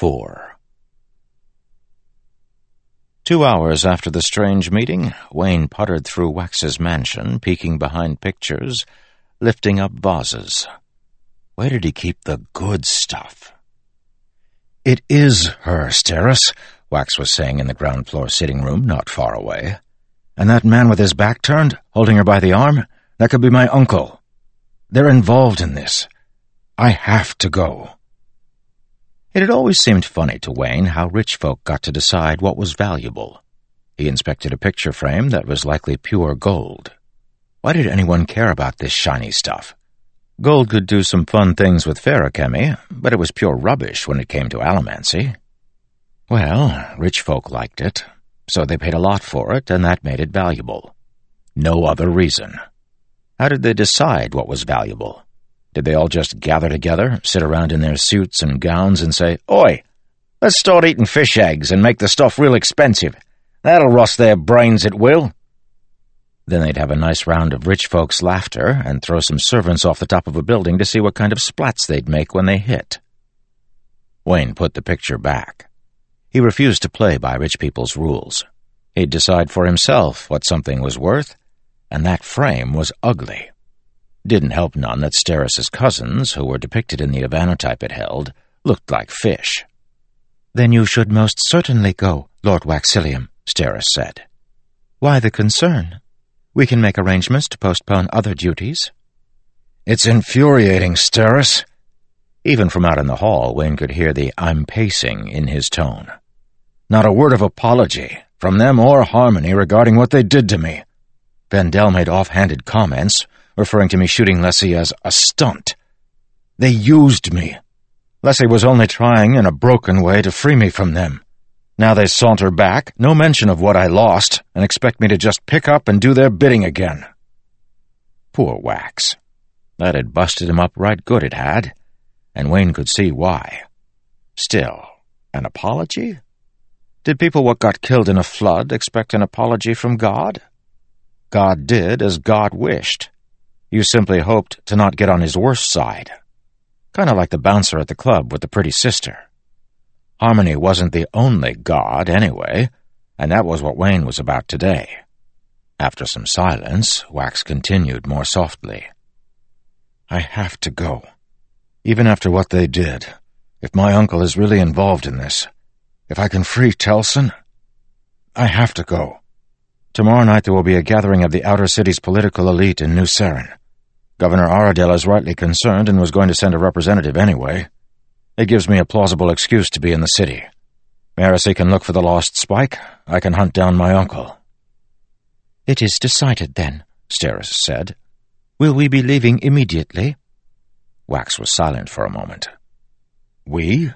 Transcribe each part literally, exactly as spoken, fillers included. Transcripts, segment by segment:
four. Two hours after the strange meeting, Wayne puttered through Wax's mansion, peeking behind pictures, lifting up vases. Where did he keep the good stuff? "It is her, Steris," Wax was saying in the ground-floor sitting room not far away. "And that man with his back turned, holding her by the arm, that could be my uncle. They're involved in this. I have to go." It had always seemed funny to Wayne how rich folk got to decide what was valuable. He inspected a picture frame that was likely pure gold. Why did anyone care about this shiny stuff? Gold could do some fun things with feruchemy, but it was pure rubbish when it came to allomancy. Well, rich folk liked it, so they paid a lot for it, and that made it valuable. No other reason. How did they decide what was valuable? Did they all just gather together, sit around in their suits and gowns and say, "Oi, let's start eating fish eggs and make the stuff real expensive. That'll rust their brains at will." Then they'd have a nice round of rich folks' laughter and throw some servants off the top of a building to see what kind of splats they'd make when they hit. Wayne put the picture back. He refused to play by rich people's rules. He'd decide for himself what something was worth, and that frame was ugly. Didn't help none that Steris's cousins, who were depicted in the Ivanotype it held, looked like fish. "Then you should most certainly go, Lord Waxillium," Steris said. "Why the concern? We can make arrangements to postpone other duties." "It's infuriating, Steris." Even from out in the hall, Wayne could hear the "I'm pacing" in his tone. "Not a word of apology, from them or Harmony, regarding what they did to me. Vendel made offhanded comments, referring to me shooting Lessie as a stunt. They used me. Lessie was only trying in a broken way to free me from them. Now they saunter back, no mention of what I lost, and expect me to just pick up and do their bidding again." Poor Wax. That had busted him up right good, it had, and Wayne could see why. Still, an apology? Did people what got killed in a flood expect an apology from God? God did as God wished. You simply hoped to not get on his worst side. Kind of like the bouncer at the club with the pretty sister. Harmony wasn't the only God, anyway, and that was what Wayne was about today. After some silence, Wax continued more softly. "I have to go. Even after what they did, if my uncle is really involved in this, if I can free Telson, I have to go. Tomorrow night there will be a gathering of the Outer City's political elite in New Saren. Governor Aradel is rightly concerned and was going to send a representative anyway. It gives me a plausible excuse to be in the city. Marasi can look for the lost spike. I can hunt down my uncle." "It is decided, then," Steris said. "Will we be leaving immediately?" Wax was silent for a moment. "We?"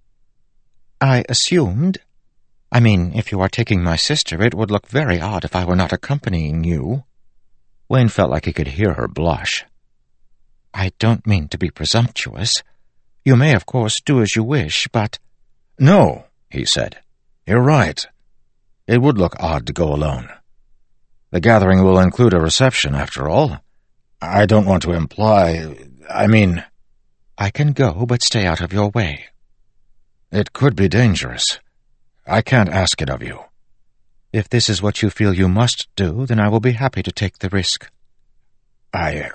"I assumed. I mean, if you are taking my sister, it would look very odd if I were not accompanying you." Wayne felt like he could hear her blush. "I don't mean to be presumptuous. You may, of course, do as you wish, but—" "No," he said. "You're right. It would look odd to go alone. The gathering will include a reception, after all. I don't want to imply... I mean—" "I can go, but stay out of your way." "It could be dangerous. I can't ask it of you." "If this is what you feel you must do, then I will be happy to take the risk." I...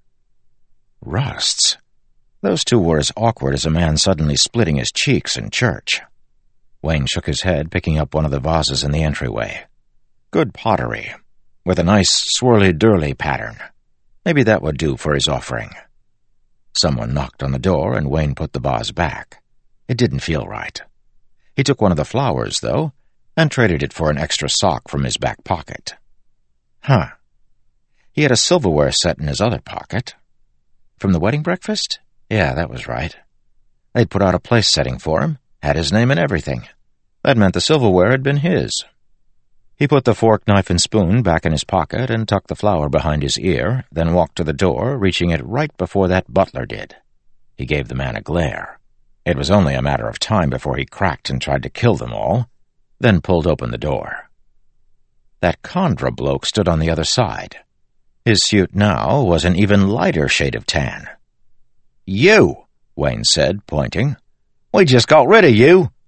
Rusts. Those two were as awkward as a man suddenly splitting his cheeks in church. Wayne shook his head, picking up one of the vases in the entryway. Good pottery, with a nice swirly-durly pattern. Maybe that would do for his offering. Someone knocked on the door, and Wayne put the vase back. It didn't feel right. He took one of the flowers, though, and traded it for an extra sock from his back pocket. Huh. He had a silverware set in his other pocket. From the wedding breakfast? Yeah, that was right. They'd put out a place setting for him, had his name and everything. That meant the silverware had been his. He put the fork, knife, and spoon back in his pocket and tucked the flower behind his ear, then walked to the door, reaching it right before that butler did. He gave the man a glare. It was only a matter of time before he cracked and tried to kill them all, then pulled open the door. That Khandra bloke stood on the other side. His suit now was an even lighter shade of tan. "You," Wayne said, pointing. "We just got rid of you.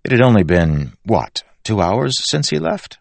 It had only been, what, two hours since he left?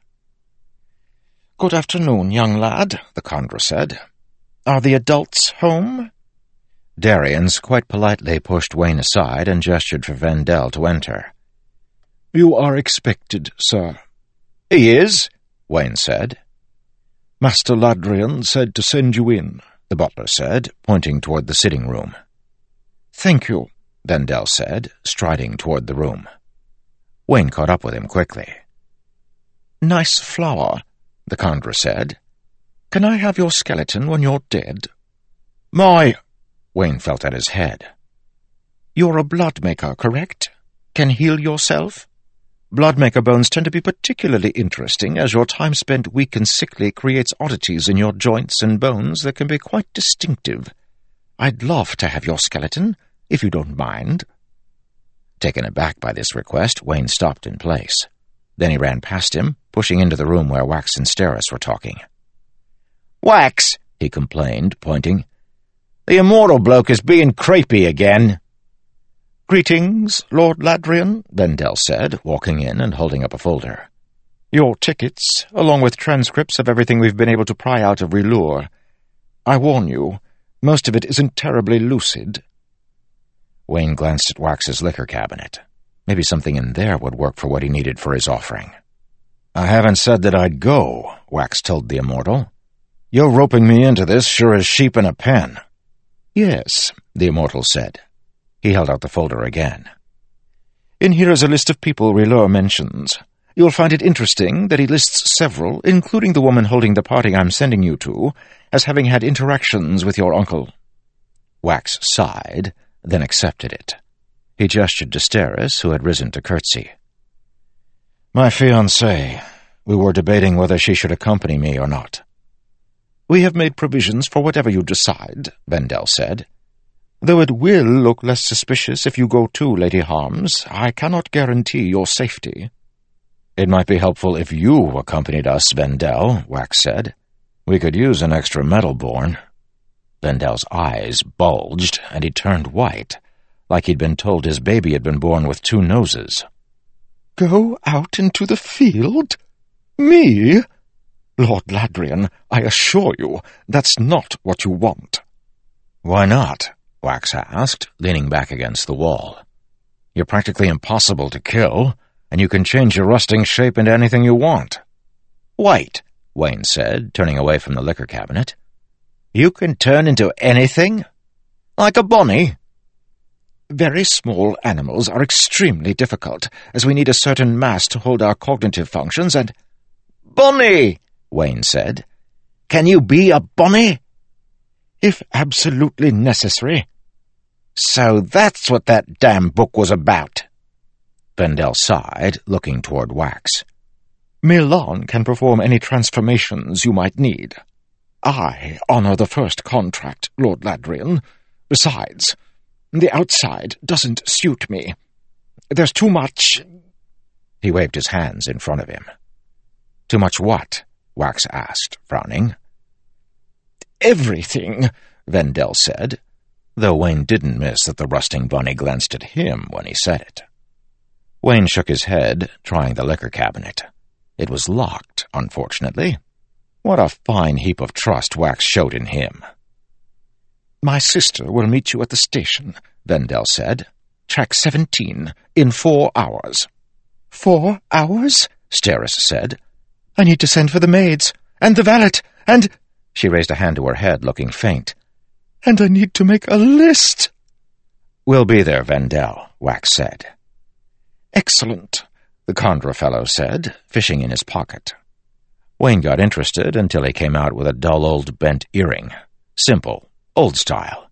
"Good afternoon, young lad," the Kandra said. "Are the adults home?" Darians quite politely pushed Wayne aside and gestured for Vendel to enter. "You are expected, sir." "He is," Wayne said. "Master Ladrian said to send you in," the butler said, pointing toward the sitting room. "Thank you," Vendel said, striding toward the room. Wayne caught up with him quickly. "Nice flower," the Kandra said. "Can I have your skeleton when you're dead?" "My—" Wayne felt at his head. "You're a bloodmaker, correct? Can heal yourself? Bloodmaker bones tend to be particularly interesting, as your time spent weak and sickly creates oddities in your joints and bones that can be quite distinctive. I'd love to have your skeleton, if you don't mind." Taken aback by this request, Wayne stopped in place. Then he ran past him, pushing into the room where Wax and Steris were talking. "Wax," he complained, pointing. "The immortal bloke is being creepy again." "Greetings, Lord Ladrian," Vendel said, walking in and holding up a folder. "Your tickets, along with transcripts of everything we've been able to pry out of Relure. I warn you, most of it isn't terribly lucid." Wayne glanced at Wax's liquor cabinet. Maybe something in there would work for what he needed for his offering. "I haven't said that I'd go," Wax told the immortal. "You're roping me into this sure as sheep in a pen." "Yes," the immortal said. He held out the folder again. "In here is a list of people Relure mentions. You'll find it interesting that he lists several, including the woman holding the party I'm sending you to, as having had interactions with your uncle." Wax sighed, then accepted it. He gestured to Steris, who had risen to curtsy. "My fiancée. We were debating whether she should accompany me or not." "We have made provisions for whatever you decide," Vendel said. "Though it will look less suspicious if you go too, Lady Harms, I cannot guarantee your safety." "It might be helpful if you accompanied us, Vendel," Wax said. "We could use an extra metal-born." Vendel's eyes bulged, and he turned white, like he'd been told his baby had been born with two noses. "Go out into the field? Me? Lord Ladrian, I assure you, that's not what you want." "Why not?" Wax asked, leaning back against the wall. "You're practically impossible to kill, and you can change your rusting shape into anything you want." "Wait," Wayne said, turning away from the liquor cabinet. "You can turn into anything? Like a bunny?" "Very small animals are extremely difficult, as we need a certain mass to hold our cognitive functions and—" "Bunny!" Wayne said. "Can you be a bunny?" "If absolutely necessary." "So that's what that damn book was about." Vendel sighed, looking toward Wax. "Milan can perform any transformations you might need. I honor the first contract, Lord Ladrian. Besides, the outside doesn't suit me. There's too much—" He waved his hands in front of him. "Too much what?" Wax asked, frowning. "Everything," Vendel said, though Wayne didn't miss that the rusting bunny glanced at him when he said it. Wayne shook his head, trying the liquor cabinet. It was locked, unfortunately. What a fine heap of trust Wax showed in him. "My sister will meet you at the station," Vendel said. "Track seventeen, in four hours." "Four hours?" Steris said. "I need to send for the maids, and the valet, and—" She raised a hand to her head, looking faint. "And I need to make a list." "We'll be there, Vendel," Wax said. "Excellent," the Kandra fellow said, fishing in his pocket. Wayne got interested until he came out with a dull old bent earring. Simple, old style.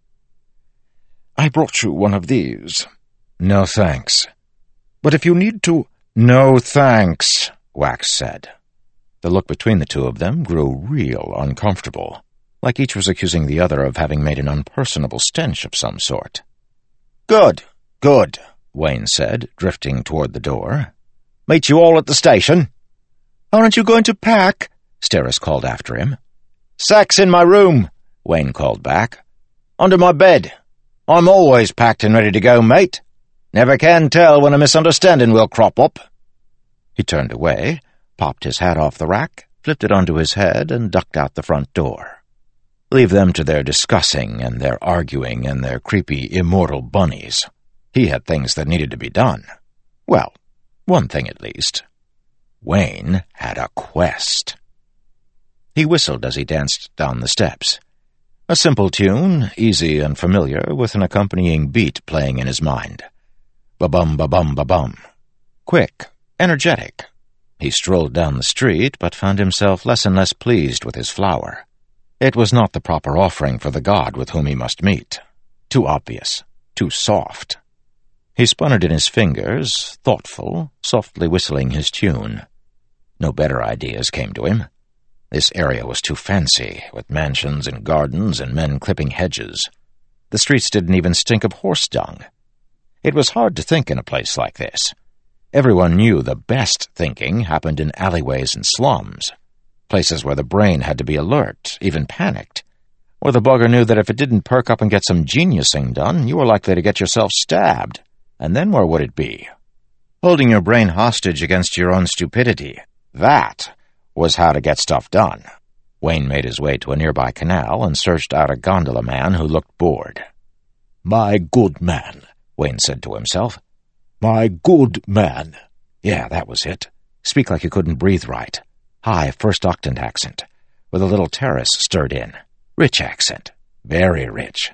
"I brought you one of these." "No thanks." "But if you need to—" "No thanks," Wax said. The look between the two of them grew real uncomfortable, like each was accusing the other of having made an unpersonable stench of some sort. "Good, good," Wayne said, drifting toward the door. "Meet you all at the station." "Aren't you going to pack?" Steris called after him. "Sack's in my room," Wayne called back. "Under my bed. I'm always packed and ready to go, mate." Never can tell when a misunderstanding will crop up." He turned away, popped his hat off the rack, flipped it onto his head, and ducked out the front door. Leave them to their discussing and their arguing and their creepy immortal bunnies. He had things that needed to be done. Well, one thing at least. Wayne had a quest. He whistled as he danced down the steps. A simple tune, easy and familiar, with an accompanying beat playing in his mind. Ba-bum, ba-bum, ba-bum. Quick, energetic. He strolled down the street, but found himself less and less pleased with his flower. It was not the proper offering for the god with whom he must meet. Too obvious, too soft. He spun it in his fingers, thoughtful, softly whistling his tune. No better ideas came to him. This area was too fancy, with mansions and gardens and men clipping hedges. The streets didn't even stink of horse dung. It was hard to think in a place like this. Everyone knew the best thinking happened in alleyways and slums, places where the brain had to be alert, even panicked, where the bugger knew that if it didn't perk up and get some geniusing done, you were likely to get yourself stabbed. And then where would it be? Holding your brain hostage against your own stupidity. That was how to get stuff done. Wayne made his way to a nearby canal and searched out a gondola man who looked bored. "My good man," Wayne said to himself. "My good man." Yeah, that was it. Speak like you couldn't breathe right. High first octant accent, with a little terrace stirred in. Rich accent. Very rich.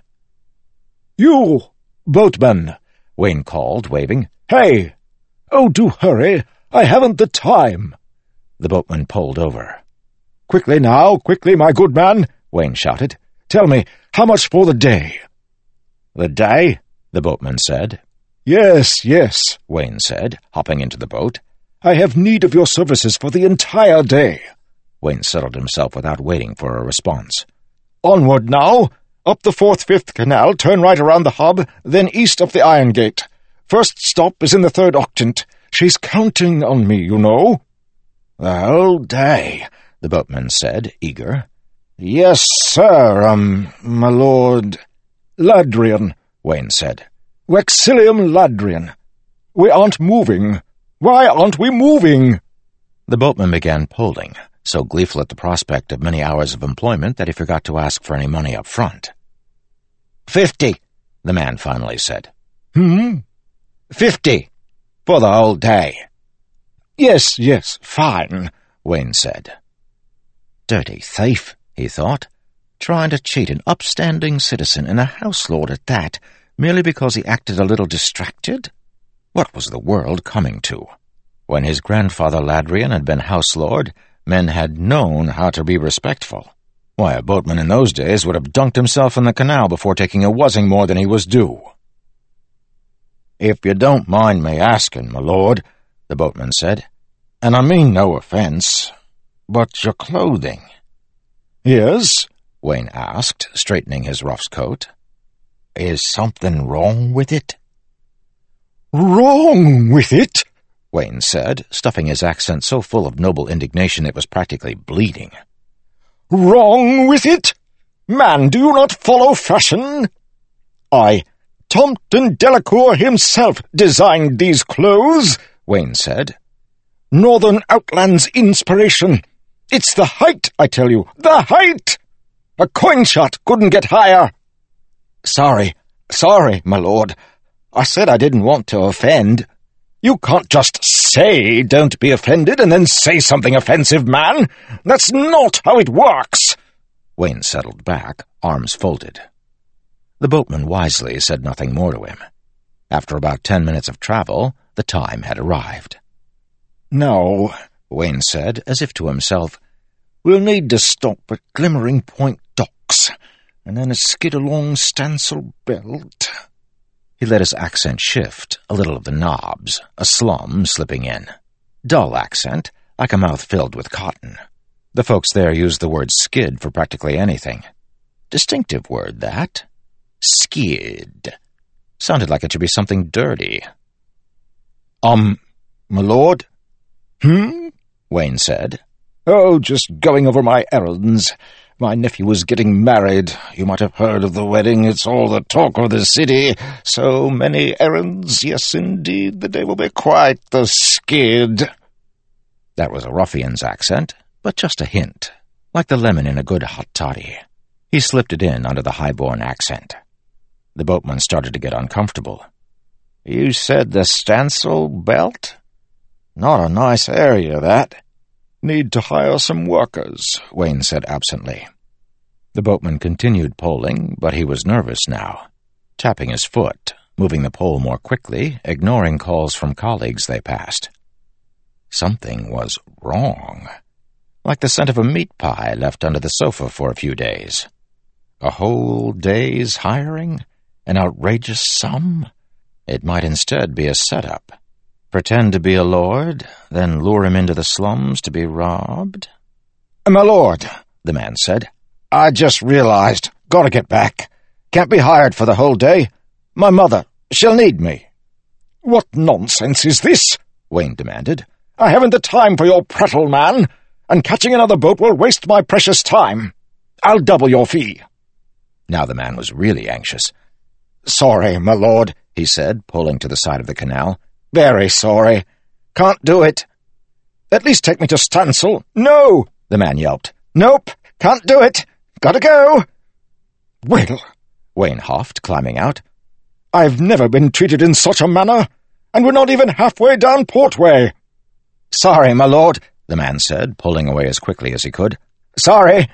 "You, boatman," Wayne called, waving. "Hey! Oh, do hurry. I haven't the time." The boatman pulled over. "Quickly now, quickly, my good man," Wayne shouted. "Tell me, how much for the day?" "The day?" the boatman said. "Yes, yes," Wayne said, hopping into the boat. "I have need of your services for the entire day." Wayne settled himself without waiting for a response. "Onward now. Up the fourth-fifth canal, turn right around the hub, then east of the iron gate. First stop is in the third octant. She's counting on me, you know." "The whole day," the boatman said, eager. "Yes, sir, um, my lord." "Ladrian," Wayne said. "Vexillium Ladrian. We aren't moving. Why aren't we moving?" The boatman began pulling, so gleeful at the prospect of many hours of employment that he forgot to ask for any money up front. Fifty, the man finally said. Hmm? Fifty, for the whole day. Yes, yes, fine, Wayne said. Dirty thief, he thought, trying to cheat an upstanding citizen and a house lord at that, merely because he acted a little distracted? What was the world coming to? When his grandfather Ladrian had been house lord, men had known how to be respectful. Why, a boatman in those days would have dunked himself in the canal before taking a wuzzing more than he was due. "If you don't mind me asking, my lord," the boatman said, "and I mean no offense, but your clothing." "Yes?" Wayne asked, straightening his ruff's coat. "Is something wrong with it?" "Wrong with it?" Wayne said, stuffing his accent so full of noble indignation it was practically bleeding. "Wrong with it? Man, do you not follow fashion? I, Tompton Delacour himself, designed these clothes," Wayne said. "Northern Outlands inspiration. It's the height, I tell you, the height! A coin shot couldn't get higher." Sorry, sorry, my lord. I said I didn't want to offend." "You can't just say don't be offended and then say something offensive, man. That's not how it works." Wayne settled back, arms folded. The boatman wisely said nothing more to him. After about ten minutes of travel, the time had arrived. "Now," Wayne said, as if to himself, "we'll need to stop at Glimmering Point Docks, and then skid along Stansel Belt." He let his accent shift, a little of the knobs, a slum slipping in. Dull accent, like a mouth filled with cotton. The folks there used the word skid for practically anything. Distinctive word, that. Skid. Sounded like it should be something dirty. Um, my lord? Hmm? Wayne said. "Oh, just going over my errands. My nephew is getting married. You might have heard of the wedding. It's all the talk of the city. So many errands. Yes, indeed, the day will be quite the skid." That was a ruffian's accent, but just a hint, like the lemon in a good hot toddy. He slipped it in under the high-born accent. The boatman started to get uncomfortable. "You said the Stansel Belt? Not a nice area, that." "Need to hire some workers," Wayne said absently. The boatman continued poling, but he was nervous now, tapping his foot, moving the pole more quickly, ignoring calls from colleagues they passed. Something was wrong, like the scent of a meat pie left under the sofa for a few days. A whole day's hiring? An outrageous sum? It might instead be a setup. Pretend to be a lord, then lure him into the slums to be robbed? "My lord," the man said, "I just realized. Gotta get back. Can't be hired for the whole day. My mother, she'll need me." "What nonsense is this?" Wayne demanded. "I haven't the time for your prattle, man, and catching another boat will waste my precious time. I'll double your fee." Now the man was really anxious. "Sorry, my lord," he said, pulling to the side of the canal. "Very sorry. Can't do it." "At least take me to Stansel." "No," the man yelped. "Nope, can't do it. Gotta go." "Well," Wayne huffed, climbing out, "I've never been treated in such a manner, and we're not even halfway down Portway." "Sorry, my lord," the man said, pulling away as quickly as he could. "Sorry."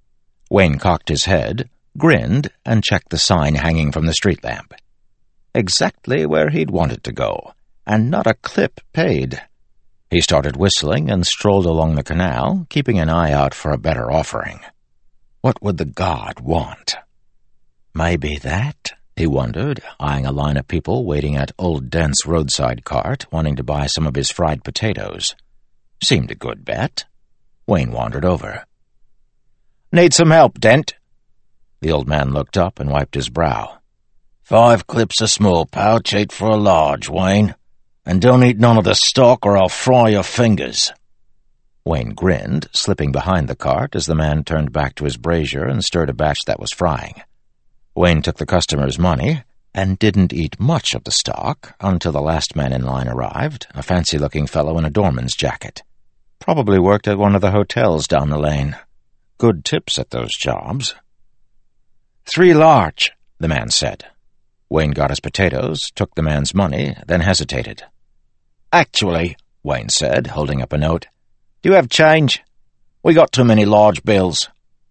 Wayne cocked his head, grinned, and checked the sign hanging from the street lamp. Exactly where he'd wanted to go, and not a clip paid. He started whistling and strolled along the canal, keeping an eye out for a better offering. What would the god want? Maybe that, he wondered, eyeing a line of people waiting at Old Dent's roadside cart, wanting to buy some of his fried potatoes. Seemed a good bet. Wayne wandered over. "Need some help, Dent?" The old man looked up and wiped his brow. "Five clips a small pouch, eight for a large, Wayne. And don't eat none of the stock or I'll fry your fingers." Wayne grinned, slipping behind the cart as the man turned back to his brazier and stirred a batch that was frying. Wayne took the customer's money and didn't eat much of the stock until the last man in line arrived, a fancy-looking fellow in a doorman's jacket. Probably worked at one of the hotels down the lane. Good tips at those jobs. "Three large," the man said. Wayne got his potatoes, took the man's money, then hesitated. "Actually," Wayne said, holding up a note, "do you have change? We got too many large bills."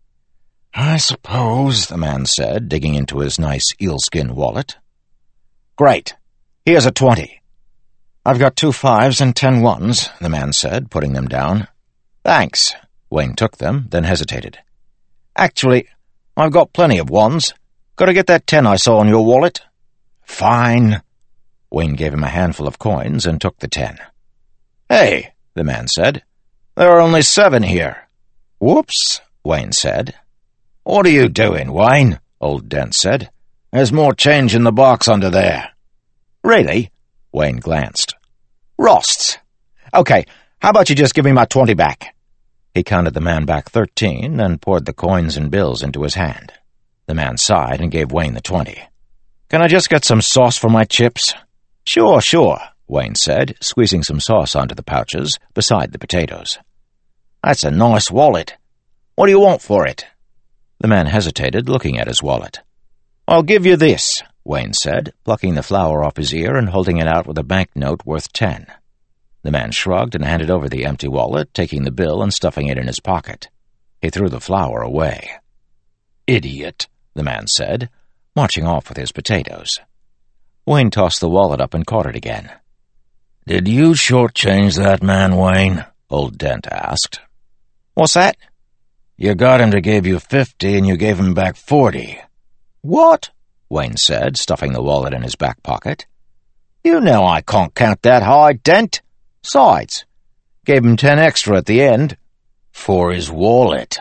"I suppose," the man said, digging into his nice eelskin wallet. "Great. Here's a twenty." "I've got two fives and ten ones," the man said, putting them down. "Thanks." Wayne took them, then hesitated. "Actually, I've got plenty of ones. Gotta get that ten I saw in your wallet." "Fine." Wayne gave him a handful of coins and took the ten. "Hey," the man said, "there are only seven here." "Whoops," Wayne said. "What are you doing, Wayne?" Old Dent said. "There's more change in the box under there." "Really?" Wayne glanced. "Rosts. Okay, how about you just give me my twenty back?" He counted the man back thirteen and poured the coins and bills into his hand. The man sighed and gave Wayne the twenty. "Can I just get some sauce for my chips?" "Sure, sure," Wayne said, squeezing some sauce onto the pouches beside the potatoes. "That's a nice wallet. What do you want for it?" The man hesitated, looking at his wallet. "I'll give you this," Wayne said, plucking the flower off his ear and holding it out with a banknote worth ten. The man shrugged and handed over the empty wallet, taking the bill and stuffing it in his pocket. He threw the flower away. "Idiot," the man said, marching off with his potatoes. Wayne tossed the wallet up and caught it again. "Did you shortchange that man, Wayne?" Old Dent asked. "What's that?" "You got him to give you fifty, and you gave him back forty." "What?" Wayne said, stuffing the wallet in his back pocket. "You know I can't count that high, Dent. Sides, gave him ten extra at the end." "For his wallet."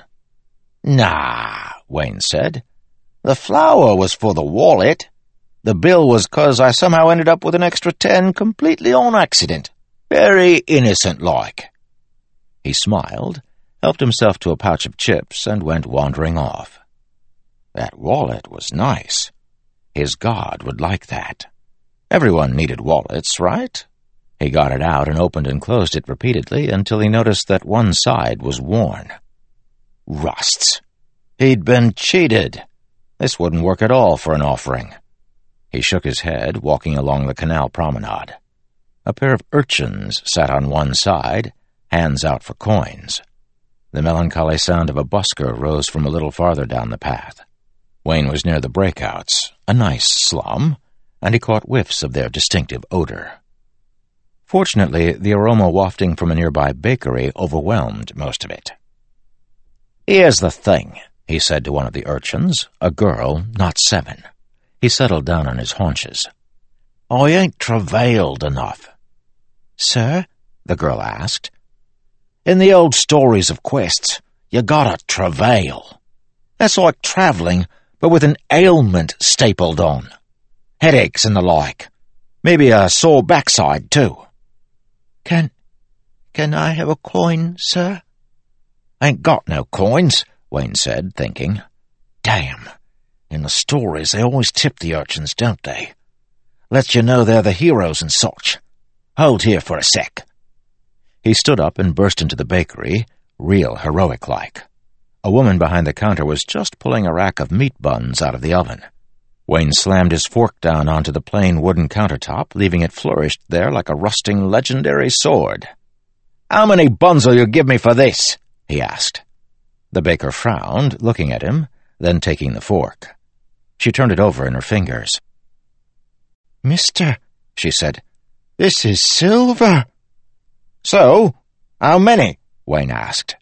"Nah," Wayne said. "The flower was for the wallet. The bill was 'cause I somehow ended up with an extra ten completely on accident. Very innocent-like." He smiled helped himself to a pouch of chips, and went wandering off. That wallet was nice. His god would like that. Everyone needed wallets, right? He got it out and opened and closed it repeatedly until he noticed that one side was worn. Rusts. He'd been cheated. This wouldn't work at all for an offering. He shook his head, walking along the canal promenade. A pair of urchins sat on one side, hands out for coins. The melancholy sound of a busker rose from a little farther down the path. Wayne was near the breakouts, a nice slum, and he caught whiffs of their distinctive odor. Fortunately, the aroma wafting from a nearby bakery overwhelmed most of it. "Here's the thing," he said to one of the urchins, a girl, not seven. He settled down on his haunches. "I ain't travailed enough." "Sir?" the girl asked. "In the old stories of quests, you gotta travail. That's like travelling, but with an ailment stapled on. Headaches and the like. Maybe a sore backside, too." Can... can I have a coin, sir?" "Ain't got no coins," Wayne said, thinking. "Damn. In the stories, they always tip the urchins, don't they? Lets you know they're the heroes and such. Hold here for a sec." He stood up and burst into the bakery, real heroic-like. A woman behind the counter was just pulling a rack of meat buns out of the oven. Wayne slammed his fork down onto the plain wooden countertop, leaving it flourished there like a rusting legendary sword. "How many buns will you give me for this?" he asked. The baker frowned, looking at him, then taking the fork. She turned it over in her fingers. "Mister," she said, "this is silver." "So? How many?" Wayne asked.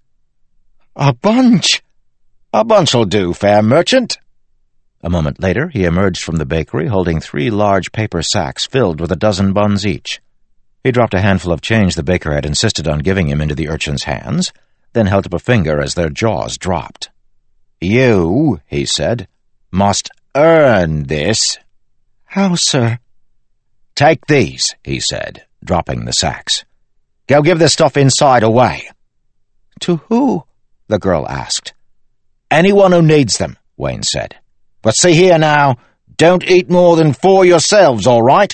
"A bunch." "A bunch'll do, fair merchant." A moment later, he emerged from the bakery holding three large paper sacks filled with a dozen buns each. He dropped a handful of change the baker had insisted on giving him into the urchin's hands, then held up a finger as their jaws dropped. "You," he said, "must earn this." "How, sir?" "Take these," he said, dropping the sacks. "Go give the stuff inside away." "To who?" the girl asked. "Anyone who needs them," Wayne said. "But see here now, don't eat more than four yourselves, all right?"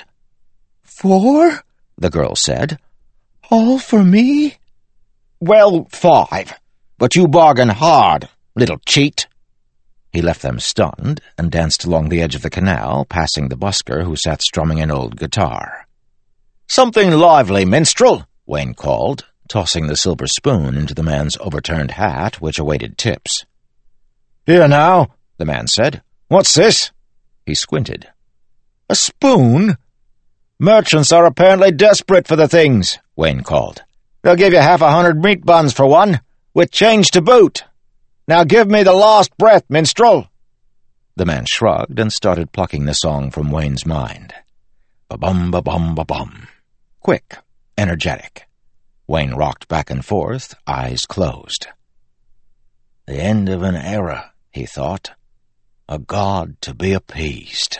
"Four?" the girl said. "All for me?" "Well, five. But you bargain hard, little cheat." He left them stunned and danced along the edge of the canal, passing the busker who sat strumming an old guitar. "Something lively, minstrel," Wayne called, tossing the silver spoon into the man's overturned hat, which awaited tips. "Here now," the man said. "What's this?" He squinted. "A spoon?" "Merchants are apparently desperate for the things," Wayne called. "They'll give you half a hundred meat buns for one, with change to boot. Now give me the last breath, minstrel." The man shrugged and started plucking the song from Wayne's mind. Ba-bum, ba-bum, ba-bum. Quick, energetic. Wayne rocked back and forth, eyes closed. The end of an era, he thought. A god to be appeased.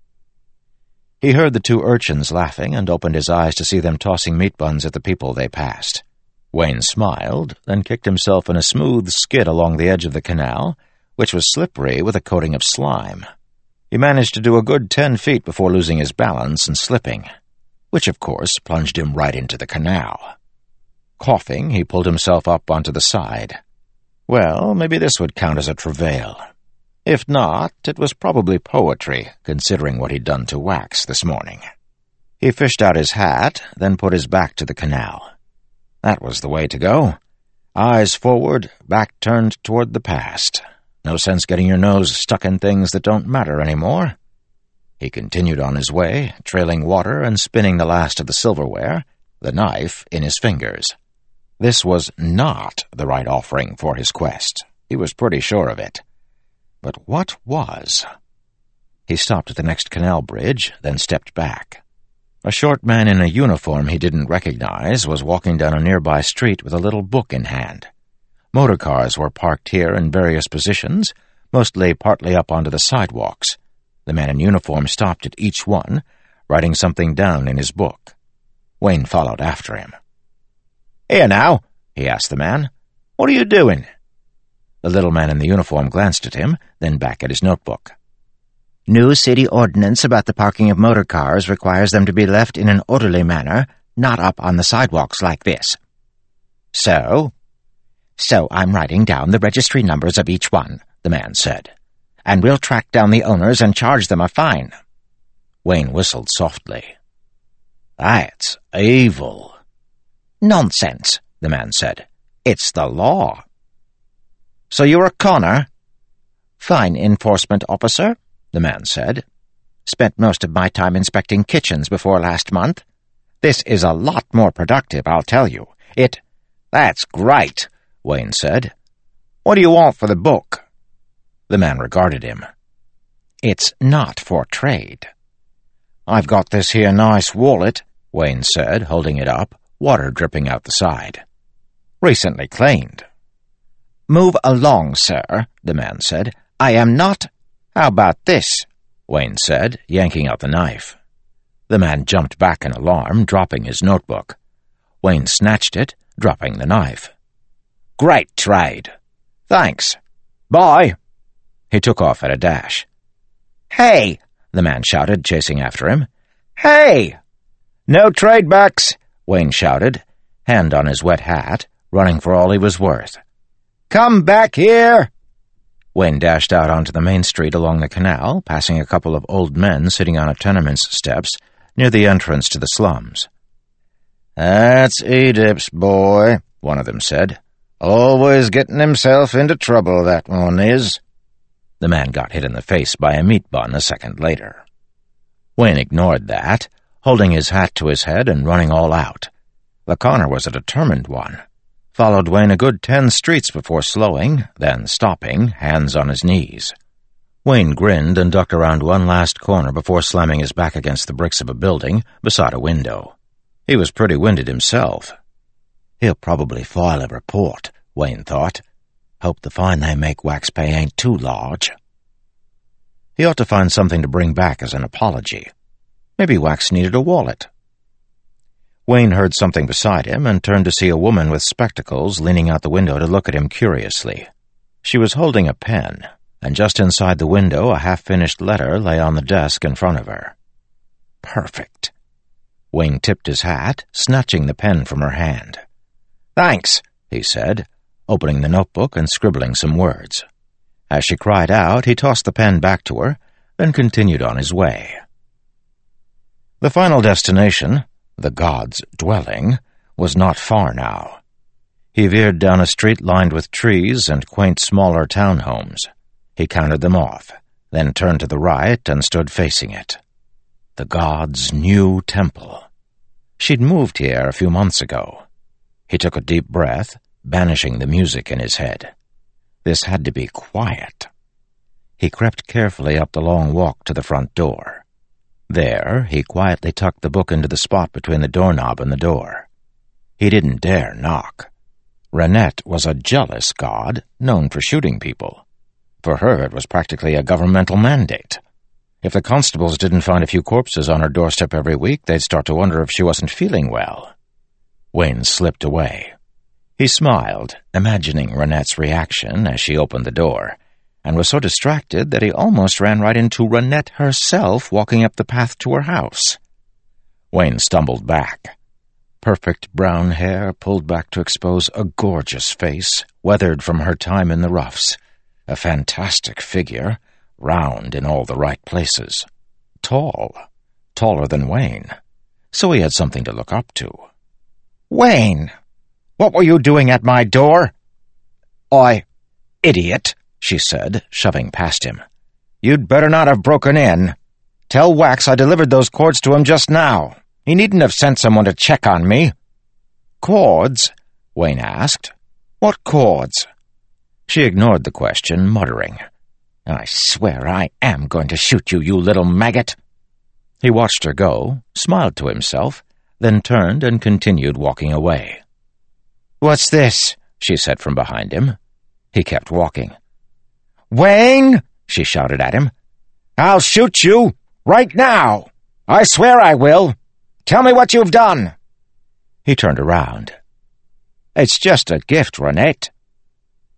He heard the two urchins laughing and opened his eyes to see them tossing meat buns at the people they passed. Wayne smiled, then kicked himself in a smooth skid along the edge of the canal, which was slippery with a coating of slime. He managed to do a good ten feet before losing his balance and slipping, which, of course, plunged him right into the canal. Coughing, he pulled himself up onto the side. Well, maybe this would count as a travail. If not, it was probably poetry, considering what he'd done to Wax this morning. He fished out his hat, then put his back to the canal. That was the way to go. Eyes forward, back turned toward the past. No sense getting your nose stuck in things that don't matter anymore. He continued on his way, trailing water and spinning the last of the silverware, the knife in his fingers. This was not the right offering for his quest. He was pretty sure of it. But what was? He stopped at the next canal bridge, then stepped back. A short man in a uniform he didn't recognize was walking down a nearby street with a little book in hand. Motor cars were parked here in various positions, most lay partly up onto the sidewalks. The man in uniform stopped at each one, writing something down in his book. Wayne followed after him. "Here now," he asked the man. What are you doing?" The little man in the uniform glanced at him, then back at his notebook. "New city ordinance about the parking of motor cars requires them to be left in an orderly manner, not up on the sidewalks like this." "So?" "So I'm writing down the registry numbers of each one," the man said. "And we'll track down the owners and charge them a fine." Wayne whistled softly. "That's evil." "Nonsense," the man said. "It's the law." "So you're a conner?" "Fine enforcement officer," the man said. "Spent most of my time inspecting kitchens before last month. This is a lot more productive, I'll tell you. It—" "That's great," Wayne said. "What do you want for the book?" The man regarded him. "It's not for trade." "I've got this here nice wallet," Wayne said, holding it up, water dripping out the side. "Recently cleaned." "Move along, sir," the man said. "I am not—" "How about this?" Wayne said, yanking out the knife. The man jumped back in alarm, dropping his notebook. Wayne snatched it, dropping the knife. "Great trade. Thanks. Bye." He took off at a dash. "Hey!" the man shouted, chasing after him. "Hey!" "No trade-backs," Wayne shouted, hand on his wet hat, running for all he was worth. "Come back here!" Wayne dashed out onto the main street along the canal, passing a couple of old men sitting on a tenement's steps near the entrance to the slums. "That's Oedipus, boy," one of them said. "Always getting himself into trouble, that one is." The man got hit in the face by a meat bun a second later. Wayne ignored that, holding his hat to his head and running all out. The conner was a determined one. Followed Wayne a good ten streets before slowing, then stopping, hands on his knees. Wayne grinned and ducked around one last corner before slamming his back against the bricks of a building beside a window. He was pretty winded himself. He'll probably file a report, Wayne thought. Hope the fine they make Wax pay ain't too large. He ought to find something to bring back as an apology. Maybe Wax needed a wallet. Wayne heard something beside him and turned to see a woman with spectacles leaning out the window to look at him curiously. She was holding a pen, and just inside the window a half-finished letter lay on the desk in front of her. Perfect. Wayne tipped his hat, snatching the pen from her hand. "Thanks," he said, opening the notebook and scribbling some words. As she cried out, he tossed the pen back to her, then continued on his way. The final destination, the god's dwelling, was not far now. He veered down a street lined with trees and quaint smaller townhomes. He counted them off, then turned to the right and stood facing it. The god's new temple. She'd moved here a few months ago. He took a deep breath, banishing the music in his head. This had to be quiet. He crept carefully up the long walk to the front door. There, he quietly tucked the book into the spot between the doorknob and the door. He didn't dare knock. Renette was a jealous god, known for shooting people. For her, it was practically a governmental mandate. If the constables didn't find a few corpses on her doorstep every week, they'd start to wonder if she wasn't feeling well. Wayne slipped away. He smiled, imagining Renette's reaction as she opened the door, and was so distracted that he almost ran right into Renette herself walking up the path to her house. Wayne stumbled back. Perfect brown hair pulled back to expose a gorgeous face, weathered from her time in the roughs. A fantastic figure, round in all the right places. Tall, taller than Wayne, so he had something to look up to. "Wayne! What were you doing at my door?" "I... idiot," she said, shoving past him. "You'd better not have broken in. Tell Wax I delivered those cords to him just now. He needn't have sent someone to check on me." "Cords?" Wayne asked. "What cords?" She ignored the question, muttering, "I swear I am going to shoot you, you little maggot." He watched her go, smiled to himself, then turned and continued walking away. "What's this?" she said from behind him. He kept walking. "Wayne!" she shouted at him. "I'll shoot you, right now! I swear I will! Tell me what you've done!" He turned around. "It's just a gift, Renette,"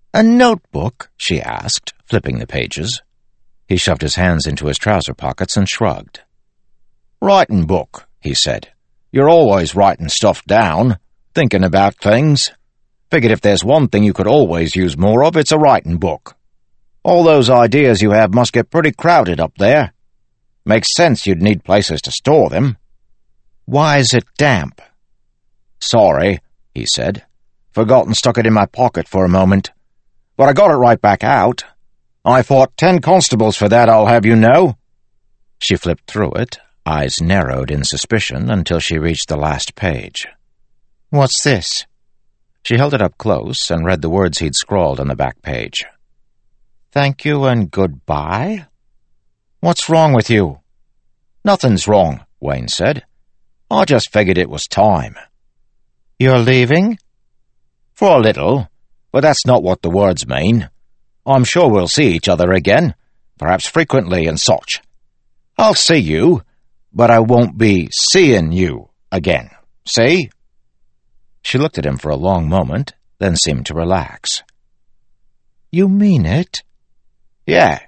"A notebook?" she asked, flipping the pages. He shoved his hands into his trouser pockets and shrugged. "Writing book," he said. "You're always writing stuff down, thinking about things. Figured if there's one thing you could always use more of, it's a writing book. All those ideas you have must get pretty crowded up there. Makes sense you'd need places to store them." "Why is it damp?" "Sorry," he said. "Forgot and stuck it in my pocket for a moment. But I got it right back out. I fought ten constables for that, I'll have you know." She flipped through it, eyes narrowed in suspicion until she reached the last page. "What's this?" She held it up close and read the words he'd scrawled on the back page. "Thank you and goodbye?" "What's wrong with you?" "Nothing's wrong," Wayne said. "I just figured it was time." "You're leaving?" "For a little, but that's not what the words mean. I'm sure we'll see each other again, perhaps frequently and such. I'll see you, but I won't be seeing you again. See?" She looked at him for a long moment, then seemed to relax. "You mean it?" "Yeah."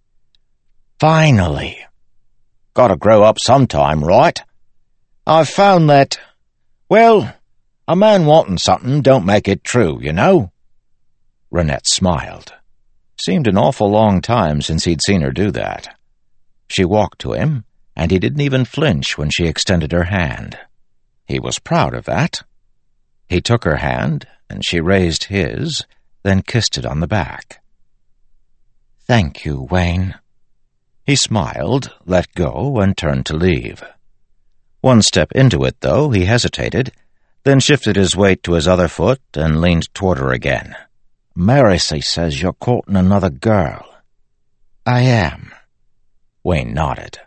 "Finally. Gotta grow up sometime, right? I've found that, well, a man wanting something don't make it true, you know?" Renette smiled. Seemed an awful long time since he'd seen her do that. She walked to him, and he didn't even flinch when she extended her hand. He was proud of that. He took her hand, and she raised his, then kissed it on the back. "Thank you, Wayne." He smiled, let go, and turned to leave. One step into it, though, he hesitated, then shifted his weight to his other foot and leaned toward her again. "Marcy says you're courting another girl." "I am." Wayne nodded.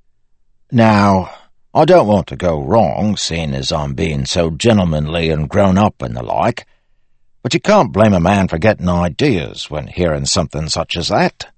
"Now, I don't want to go wrong, seeing as I'm being so gentlemanly and grown-up and the like, but you can't blame a man for getting ideas when hearing something such as that.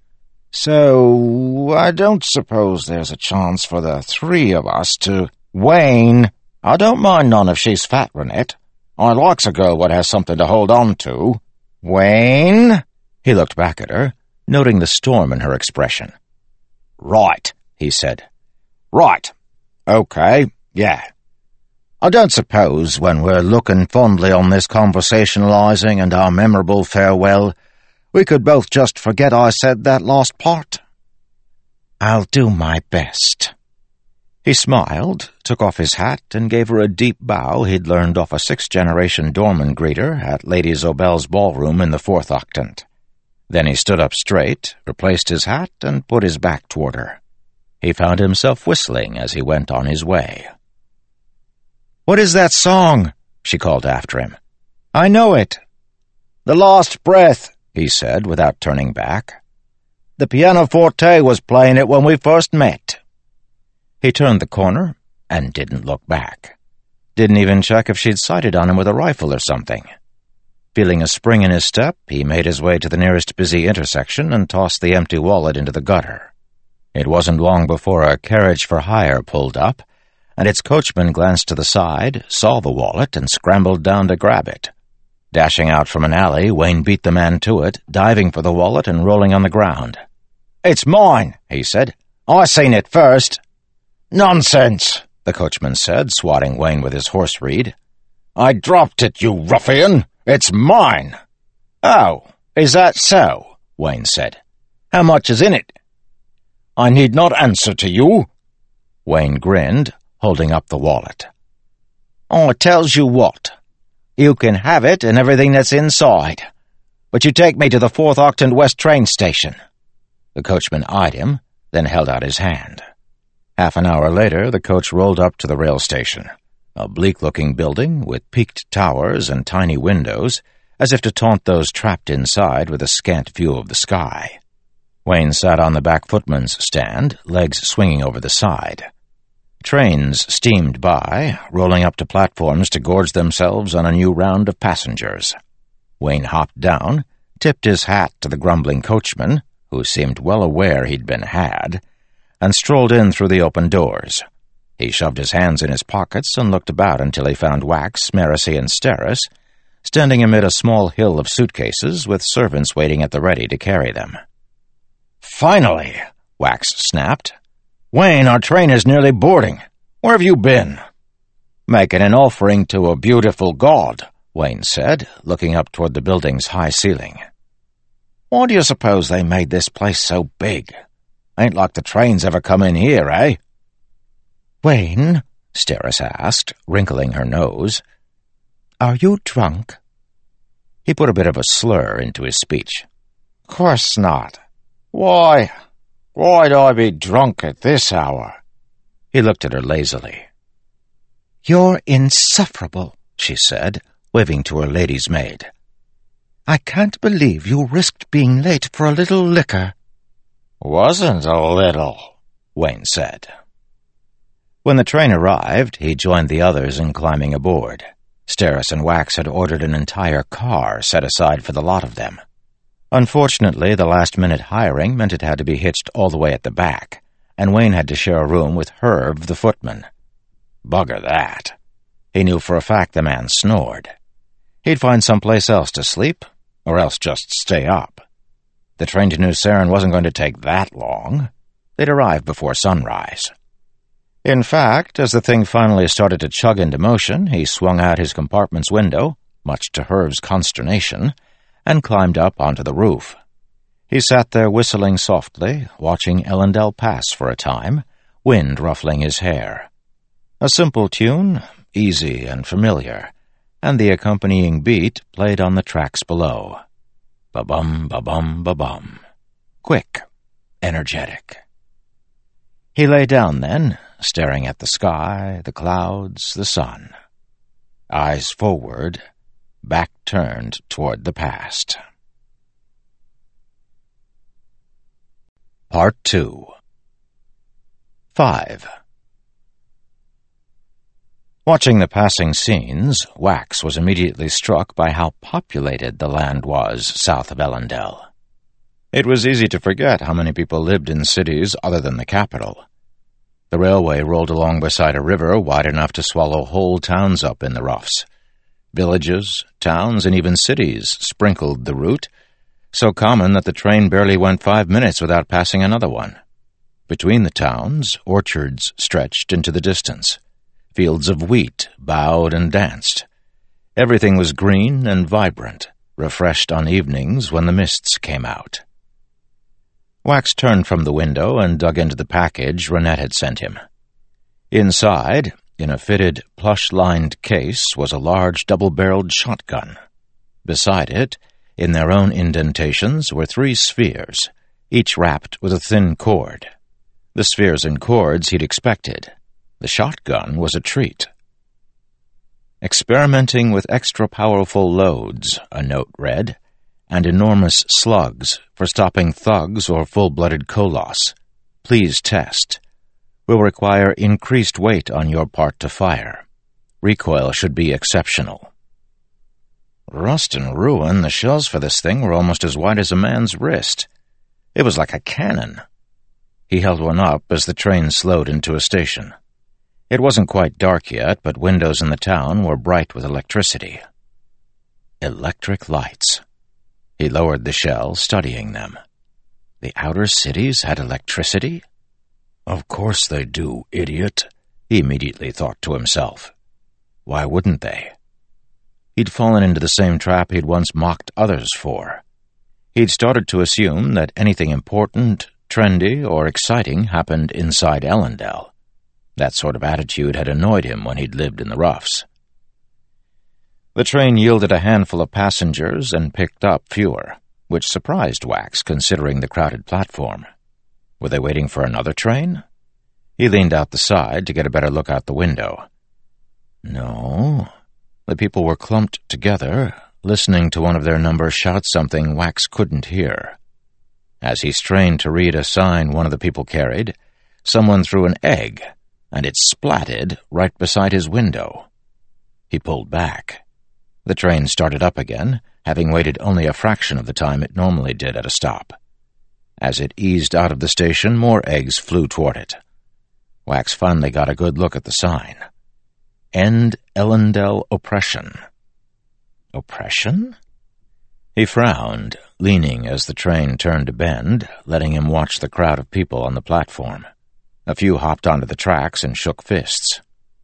So, I don't suppose there's a chance for the three of us to—" "Wayne, I don't mind none if she's fat, Renette. I likes a girl what has something to hold on to." "Wayne?" He looked back at her, noting the storm in her expression. "Right," he said. "Right. Okay, yeah. I don't suppose when we're looking fondly on this conversationalizing and our memorable farewell, we could both just forget I said that last part?" "I'll do my best." He smiled, took off his hat, and gave her a deep bow he'd learned off a sixth-generation doorman greeter at Lady Zobel's ballroom in the fourth octant. Then he stood up straight, replaced his hat, and put his back toward her. He found himself whistling as he went on his way. "What is that song?" she called after him. "I know it." "The Last Breath," he said without turning back. "The pianoforte was playing it when we first met." He turned the corner and didn't look back. Didn't even check if she'd sighted on him with a rifle or something. Feeling a spring in his step, he made his way to the nearest busy intersection and tossed the empty wallet into the gutter. It wasn't long before a carriage for hire pulled up, and its coachman glanced to the side, saw the wallet, and scrambled down to grab it. Dashing out from an alley, Wayne beat the man to it, diving for the wallet and rolling on the ground. "It's mine," he said. "I seen it first." "Nonsense," the coachman said, swatting Wayne with his horse reed. "I dropped it, you ruffian. It's mine." "Oh, is that so?" Wayne said. "How much is in it?" "I need not answer to you." Wayne grinned, holding up the wallet. "I tells you what. You can have it and everything that's inside, but you take me to the fourth Octant West train station." The coachman eyed him, then held out his hand. Half an hour later, the coach rolled up to the rail station, a bleak-looking building with peaked towers and tiny windows, as if to taunt those trapped inside with a scant view of the sky. Wayne sat on the back footman's stand, legs swinging over the side. Trains steamed by, rolling up to platforms to gorge themselves on a new round of passengers. Wayne hopped down, tipped his hat to the grumbling coachman, who seemed well aware he'd been had, and strolled in through the open doors. He shoved his hands in his pockets and looked about until he found Wax, Marcy, and Steris, standing amid a small hill of suitcases with servants waiting at the ready to carry them. "Finally!" Wax snapped. "Wayne, our train is nearly boarding. Where have you been?" "Making an offering to a beautiful god," Wayne said, looking up toward the building's high ceiling. "Why do you suppose they made this place so big? Ain't like the trains ever come in here, eh?" "Wayne," Steris asked, wrinkling her nose, "are you drunk?" He put a bit of a slur into his speech. "Course not. Why? Why'd I be drunk at this hour?" He looked at her lazily. "You're insufferable," she said, waving to her lady's maid. "I can't believe you risked being late for a little liquor." "Wasn't a little," Wayne said. When the train arrived, he joined the others in climbing aboard. Steris and Wax had ordered an entire car set aside for the lot of them. Unfortunately, the last-minute hiring meant it had to be hitched all the way at the back, and Wayne had to share a room with Herb, the footman. Bugger that. He knew for a fact the man snored. He'd find someplace else to sleep, or else just stay up. The train to New Saren wasn't going to take that long. They'd arrive before sunrise. In fact, as the thing finally started to chug into motion, he swung out his compartment's window, much to Herb's consternation, and climbed up onto the roof. He sat there whistling softly, watching Ellendale pass for a time, wind ruffling his hair. A simple tune, easy and familiar, and the accompanying beat played on the tracks below. Ba-bum, ba-bum, ba-bum. Quick, energetic. He lay down then, staring at the sky, the clouds, the sun. Eyes forward, back turned toward the past. Part two. Five. Watching the passing scenes, Wax was immediately struck by how populated the land was south of Ellendale. It was easy to forget how many people lived in cities other than the capital. The railway rolled along beside a river wide enough to swallow whole towns up in the roughs. Villages, towns, and even cities sprinkled the route, so common that the train barely went five minutes without passing another one. Between the towns, orchards stretched into the distance. Fields of wheat bowed and danced. Everything was green and vibrant, refreshed on evenings when the mists came out. Wax turned from the window and dug into the package Renette had sent him. Inside, in a fitted, plush-lined case, was a large double-barreled shotgun. Beside it, in their own indentations, were three spheres, each wrapped with a thin cord. The spheres and cords he'd expected. The shotgun was a treat. Experimenting with extra-powerful loads, a note read, and enormous slugs for stopping thugs or full-blooded koloss. Please test. Will require increased weight on your part to fire. Recoil should be exceptional. Rust and ruin, the shells for this thing were almost as wide as a man's wrist. It was like a cannon. He held one up as the train slowed into a station. It wasn't quite dark yet, but windows in the town were bright with electricity. Electric lights. He lowered the shell, studying them. The outer cities had electricity? Of course they do, idiot, he immediately thought to himself. Why wouldn't they? He'd fallen into the same trap he'd once mocked others for. He'd started to assume that anything important, trendy, or exciting happened inside Ellendale. That sort of attitude had annoyed him when he'd lived in the roughs. The train yielded a handful of passengers and picked up fewer, which surprised Wax considering the crowded platform. Were they waiting for another train? He leaned out the side to get a better look out the window. No. The people were clumped together, listening to one of their number shout something Wax couldn't hear. As he strained to read a sign one of the people carried, someone threw an egg, and it splatted right beside his window. He pulled back. The train started up again, having waited only a fraction of the time it normally did at a stop. As it eased out of the station, more eggs flew toward it. Wax finally got a good look at the sign. End Ellendale Oppression. Oppression? He frowned, leaning as the train turned a bend, letting him watch the crowd of people on the platform. A few hopped onto the tracks and shook fists.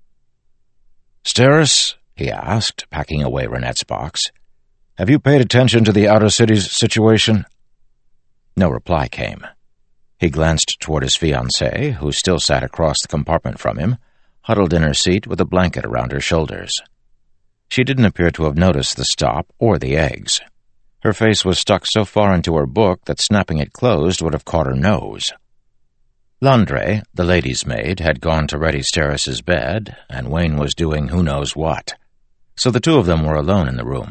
"Steris," he asked, packing away Renette's box, "have you paid attention to the Outer Cities situation?" No reply came. He glanced toward his fiancée, who still sat across the compartment from him, huddled in her seat with a blanket around her shoulders. She didn't appear to have noticed the stop or the eggs. Her face was stuck so far into her book that snapping it closed would have caught her nose. Landre, the lady's maid, had gone to ready Steris's bed, and Wayne was doing who knows what, so the two of them were alone in the room.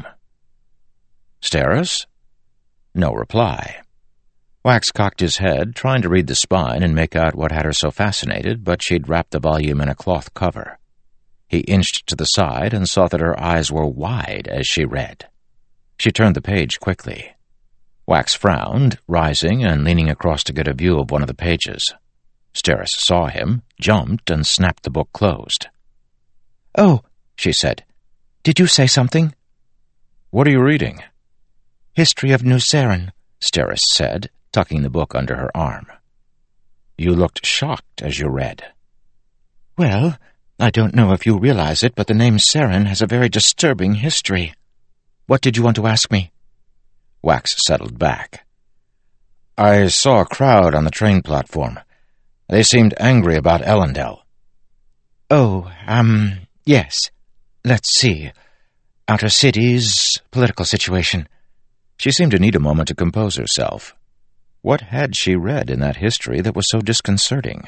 "Steris?" No reply. Wax cocked his head, trying to read the spine and make out what had her so fascinated, but she'd wrapped the volume in a cloth cover. He inched to the side and saw that her eyes were wide as she read. She turned the page quickly. Wax frowned, rising and leaning across to get a view of one of the pages. Steris saw him, jumped, and snapped the book closed. "Oh," she said. "Did you say something?" "What are you reading?" "History of New Saren," Steris said, tucking the book under her arm. "You looked shocked as you read." "Well, I don't know if you realize it, but the name Saren has a very disturbing history. What did you want to ask me?" Wax settled back. "I saw a crowd on the train platform. They seemed angry about Elendel." "Oh, um, yes. Let's see. Outer Cities, political situation." She seemed to need a moment to compose herself. What had she read in that history that was so disconcerting?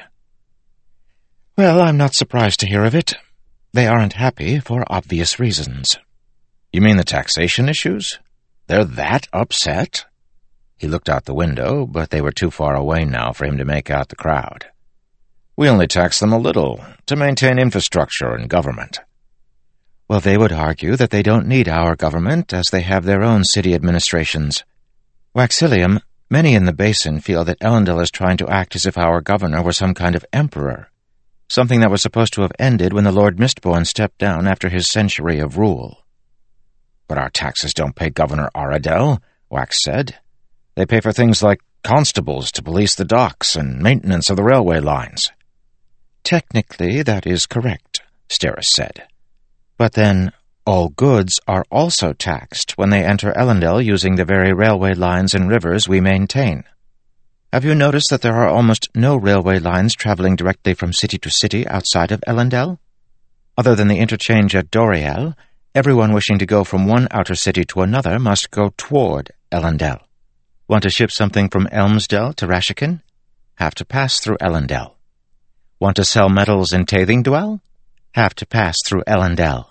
"Well, I'm not surprised to hear of it. They aren't happy for obvious reasons." "You mean the taxation issues? They're that upset?" He looked out the window, but they were too far away now for him to make out the crowd. "We only tax them a little, to maintain infrastructure and government." "Well, they would argue that they don't need our government, as they have their own city administrations. Waxilium, many in the basin feel that Elendel is trying to act as if our governor were some kind of emperor, something that was supposed to have ended when the Lord Mistborn stepped down after his century of rule." "But our taxes don't pay Governor Aradel," Wax said. "They pay for things like constables to police the docks and maintenance of the railway lines." "Technically, that is correct," Steris said. "But then, all goods are also taxed when they enter Elendel using the very railway lines and rivers we maintain. Have you noticed that there are almost no railway lines traveling directly from city to city outside of Elendel? Other than the interchange at Doriel, everyone wishing to go from one outer city to another must go toward Elendel. Want to ship something from Elmsdale to Rashikin? Have to pass through Elendel. Want to sell metals in Tathingdwell? Have to pass through Elendel."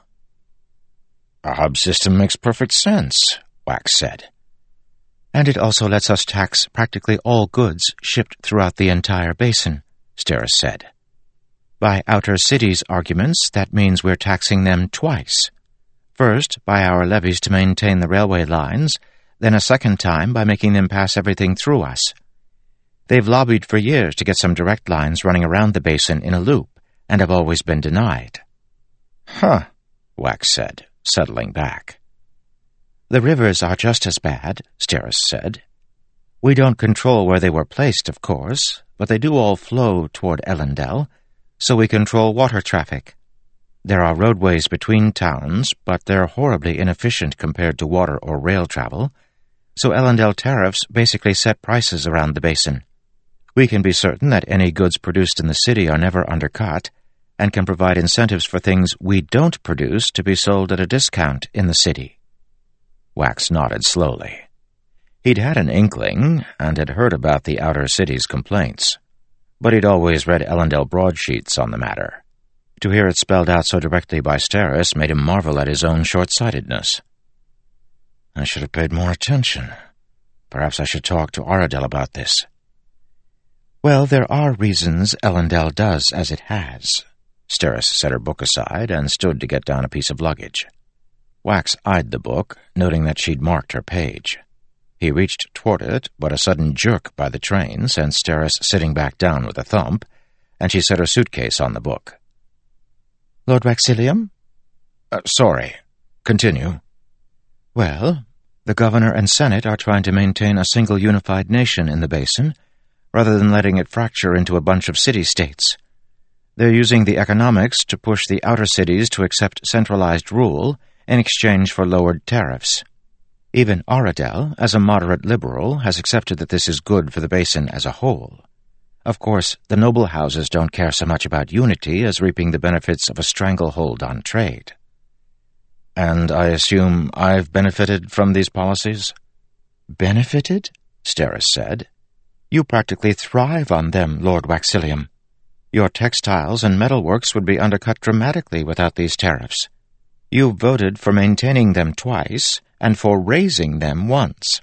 "A hub system makes perfect sense," Wax said. "And it also lets us tax practically all goods shipped throughout the entire basin," Steris said. "By outer cities arguments, that means we're taxing them twice. First, by our levies to maintain the railway lines, then a second time by making them pass everything through us. They've lobbied for years to get some direct lines running around the basin in a loop, and have always been denied." "Huh," Wax said, settling back. "The rivers are just as bad," Steris said. "We don't control where they were placed, of course, but they do all flow toward Elendel, so we control water traffic. There are roadways between towns, but they're horribly inefficient compared to water or rail travel, so Elendel tariffs basically set prices around the basin. We can be certain that any goods produced in the city are never undercut, and can provide incentives for things we don't produce to be sold at a discount in the city." Wax nodded slowly. He'd had an inkling, and had heard about the outer city's complaints, but he'd always read Elendel broadsheets on the matter. To hear it spelled out so directly by Steris made him marvel at his own short-sightedness. "I should have paid more attention. Perhaps I should talk to Aradel about this." "Well, there are reasons Elendel does as it has." Steris set her book aside and stood to get down a piece of luggage. Wax eyed the book, noting that she'd marked her page. He reached toward it, but a sudden jerk by the train sent Steris sitting back down with a thump, and she set her suitcase on the book. "Lord Waxilium?" Uh, sorry. Continue." Well, the governor and senate are trying to maintain a single unified nation in the basin, rather than letting it fracture into a bunch of city-states. They're using the economics to push the outer cities to accept centralized rule in exchange for lowered tariffs. Even Aradel, as a moderate liberal, has accepted that this is good for the basin as a whole. Of course, the noble houses don't care so much about unity as reaping the benefits of a stranglehold on trade. And I assume I've benefited from these policies? Benefited? Steris said. You practically thrive on them, Lord Waxillium. Your textiles and metalworks would be undercut dramatically without these tariffs. You voted for maintaining them twice and for raising them once.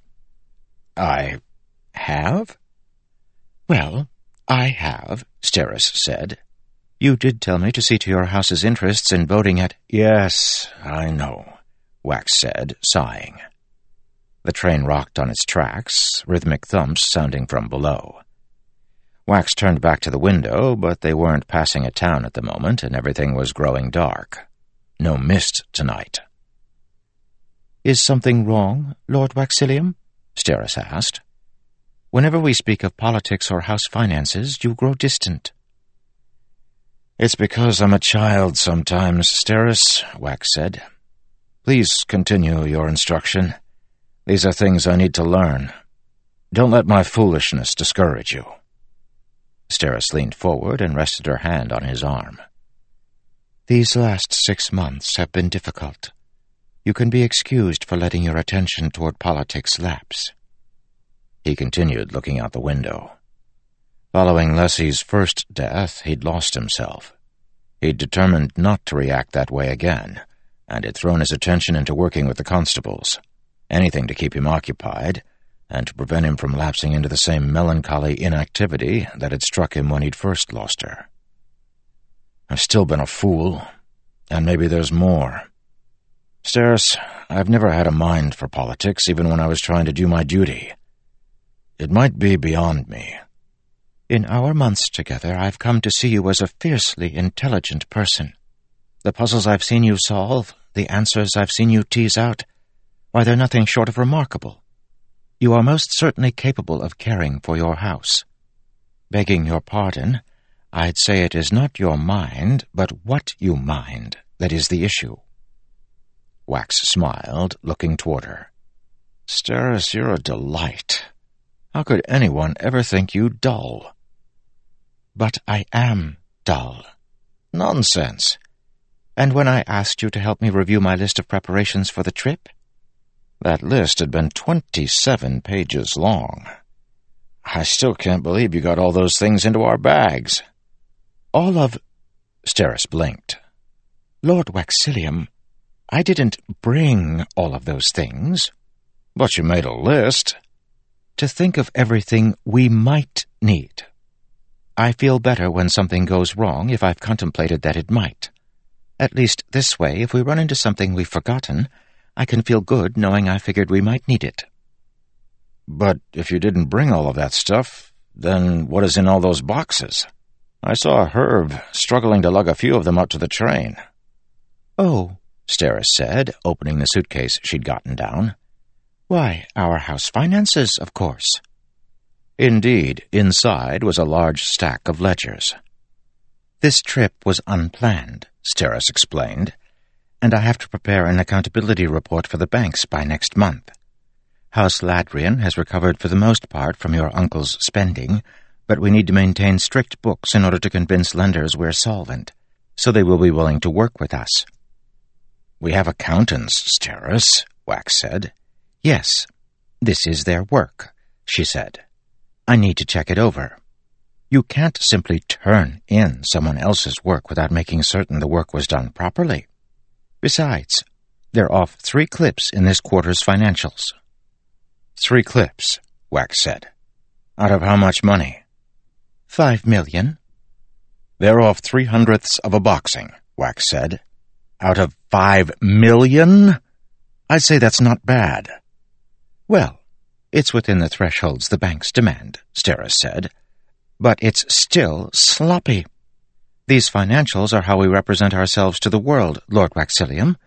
I have? Well, I have, Steris said. You did tell me to see to your house's interests in voting at— Yes, I know, Wax said, sighing. The train rocked on its tracks, rhythmic thumps sounding from below. Wax turned back to the window, but they weren't passing a town at the moment, and everything was growing dark. No mist tonight. Is something wrong, Lord Waxillium? Steris asked. Whenever we speak of politics or house finances, you grow distant. It's because I'm a child sometimes, Steris, Wax said. Please continue your instruction. These are things I need to learn. Don't let my foolishness discourage you. Steris leaned forward and rested her hand on his arm. These last six months have been difficult. You can be excused for letting your attention toward politics lapse. He continued, looking out the window. Following Lessie's first death, he'd lost himself. He'd determined not to react that way again, and had thrown his attention into working with the constables. Anything to keep him occupied, and to prevent him from lapsing into the same melancholy inactivity that had struck him when he'd first lost her. I've still been a fool, and maybe there's more. Steris, I've never had a mind for politics, even when I was trying to do my duty. It might be beyond me. In our months together, I've come to see you as a fiercely intelligent person. The puzzles I've seen you solve, the answers I've seen you tease out, why, they're nothing short of remarkable. You are most certainly capable of caring for your house. Begging your pardon, I'd say it is not your mind, but what you mind, that is the issue. Wax smiled, looking toward her. Steris, you're a delight. How could anyone ever think you dull? But I am dull. Nonsense. And when I asked you to help me review my list of preparations for the trip? That list had been twenty-seven pages long. I still can't believe you got all those things into our bags. All of— Steris blinked. Lord Waxillium, I didn't bring all of those things. But you made a list. To think of everything we might need. I feel better when something goes wrong if I've contemplated that it might. At least this way, if we run into something we've forgotten, I can feel good knowing I figured we might need it. But if you didn't bring all of that stuff, then what is in all those boxes? I saw Herb struggling to lug a few of them up to the train. Oh, Steris said, opening the suitcase she'd gotten down. Why, our house finances, of course. Indeed, inside was a large stack of ledgers. This trip was unplanned, Steris explained, and I have to prepare an accountability report for the banks by next month. House Ladrian has recovered for the most part from your uncle's spending, but we need to maintain strict books in order to convince lenders we're solvent, so they will be willing to work with us. We have accountants, Steris, Wax said. Yes, this is their work, she said. I need to check it over. You can't simply turn in someone else's work without making certain the work was done properly. Besides, they're off three clips in this quarter's financials. Three clips, Wax said. Out of how much money? Five million. They're off three hundredths of a boxing, Wax said. Out of five million? I'd say that's not bad. Well, it's within the thresholds the banks demand, Steris said. But it's still sloppy. These financials are how we represent ourselves to the world, Lord Waxillium.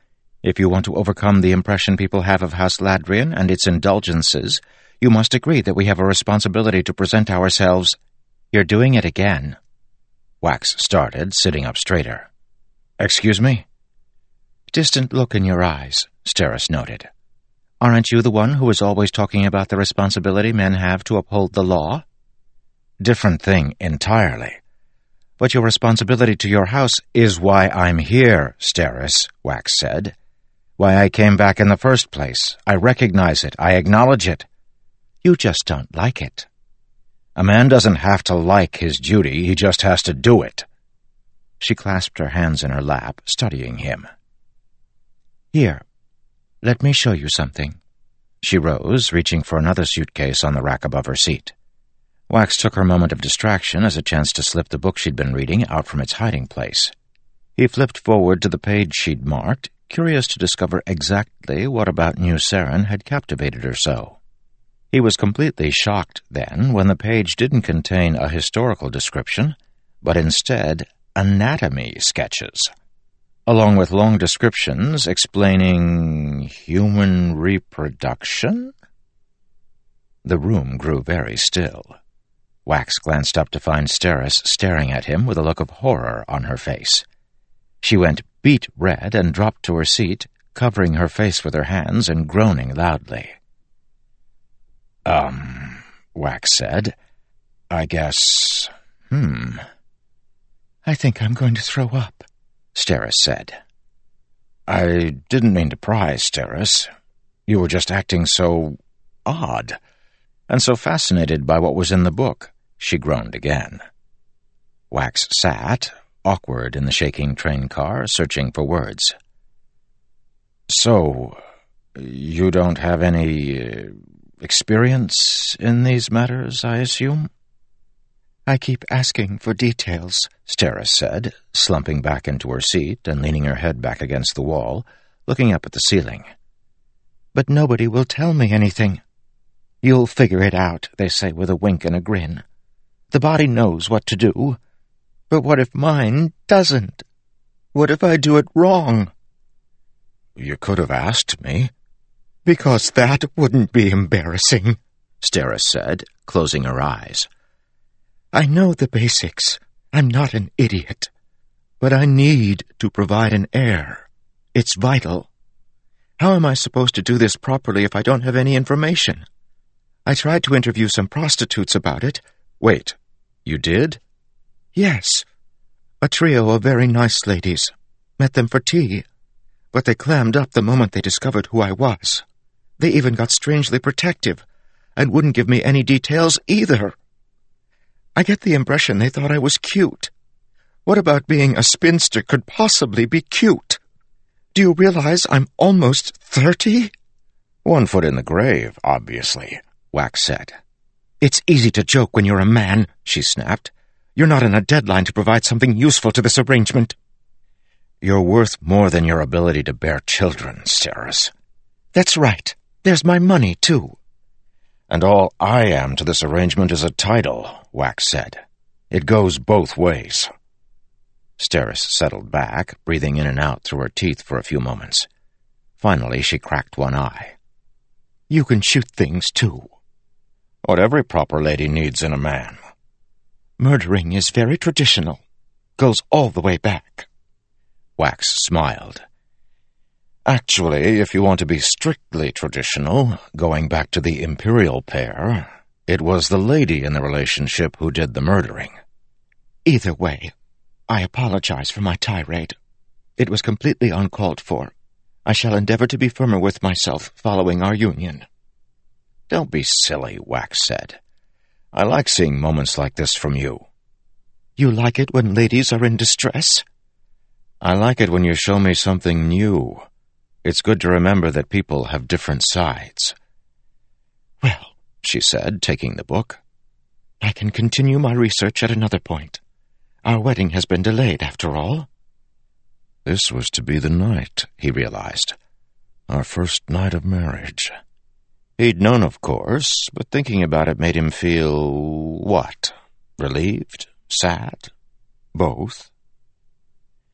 If you want to overcome the impression people have of House Ladrian and its indulgences, you must agree that we have a responsibility to present ourselves—" "You're doing it again." Wax started, sitting up straighter. "Excuse me?" "Distant look in your eyes," Steris noted. "Aren't you the one who is always talking about the responsibility men have to uphold the law?" "Different thing entirely." "But your responsibility to your house—" "Is why I'm here, Steris," Wax said. "Why I came back in the first place. I recognize it. I acknowledge it." "You just don't like it." "A man doesn't have to like his duty. He just has to do it." She clasped her hands in her lap, studying him. "Here, let me show you something." She rose, reaching for another suitcase on the rack above her seat. Wax took her moment of distraction as a chance to slip the book she'd been reading out from its hiding place. He flipped forward to the page she'd marked, curious to discover exactly what about New Saren had captivated her so. He was completely shocked, then, when the page didn't contain a historical description, but instead anatomy sketches, along with long descriptions explaining human reproduction. The room grew very still. Wax glanced up to find Steris staring at him with a look of horror on her face. She went beet red and dropped to her seat, covering her face with her hands and groaning loudly. Um, Wax said, "I guess, hmm." "I think I'm going to throw up," Steris said. "I didn't mean to pry, Steris. You were just acting so odd, and so fascinated by what was in the book," she groaned again. Wax sat, awkward in the shaking train car, searching for words. "So, you don't have any uh, experience in these matters, I assume?" "I keep asking for details," Steris said, slumping back into her seat and leaning her head back against the wall, looking up at the ceiling. "But nobody will tell me anything. You'll figure it out," they say with a wink and a grin. "The body knows what to do. But what if mine doesn't? What if I do it wrong?" "You could have asked me." "Because that wouldn't be embarrassing," Steris said, closing her eyes. "I know the basics. I'm not an idiot. But I need to provide an heir. It's vital. How am I supposed to do this properly if I don't have any information? I tried to interview some prostitutes about it." "Wait, you did?" "Yes. A trio of very nice ladies. Met them for tea. But they clammed up the moment they discovered who I was. They even got strangely protective, and wouldn't give me any details either. I get the impression they thought I was cute. What about being a spinster could possibly be cute? Do you realize I'm almost thirty? "One foot in the grave, obviously," Wax said. "It's easy to joke when you're a man," she snapped. "You're not on a deadline to provide something useful to this arrangement." "You're worth more than your ability to bear children, Steris." "That's right. There's my money, too." "And all I am to this arrangement is a title," Wax said. "It goes both ways." Steris settled back, breathing in and out through her teeth for a few moments. Finally, she cracked one eye. "You can shoot things, too." "What every proper lady needs in a man." "Murdering is very traditional. Goes all the way back." Wax smiled. "Actually, if you want to be strictly traditional, going back to the imperial pair, it was the lady in the relationship who did the murdering." "Either way, I apologize for my tirade. It was completely uncalled for. I shall endeavor to be firmer with myself following our union." "Don't be silly," Wax said. "I like seeing moments like this from you." "You like it when ladies are in distress?" "I like it when you show me something new. It's good to remember that people have different sides." "Well," she said, taking the book, "I can continue my research at another point. Our wedding has been delayed, after all." This was to be the night, he realized. Our first night of marriage. He'd known, of course, but thinking about it made him feel... what? Relieved? Sad? Both?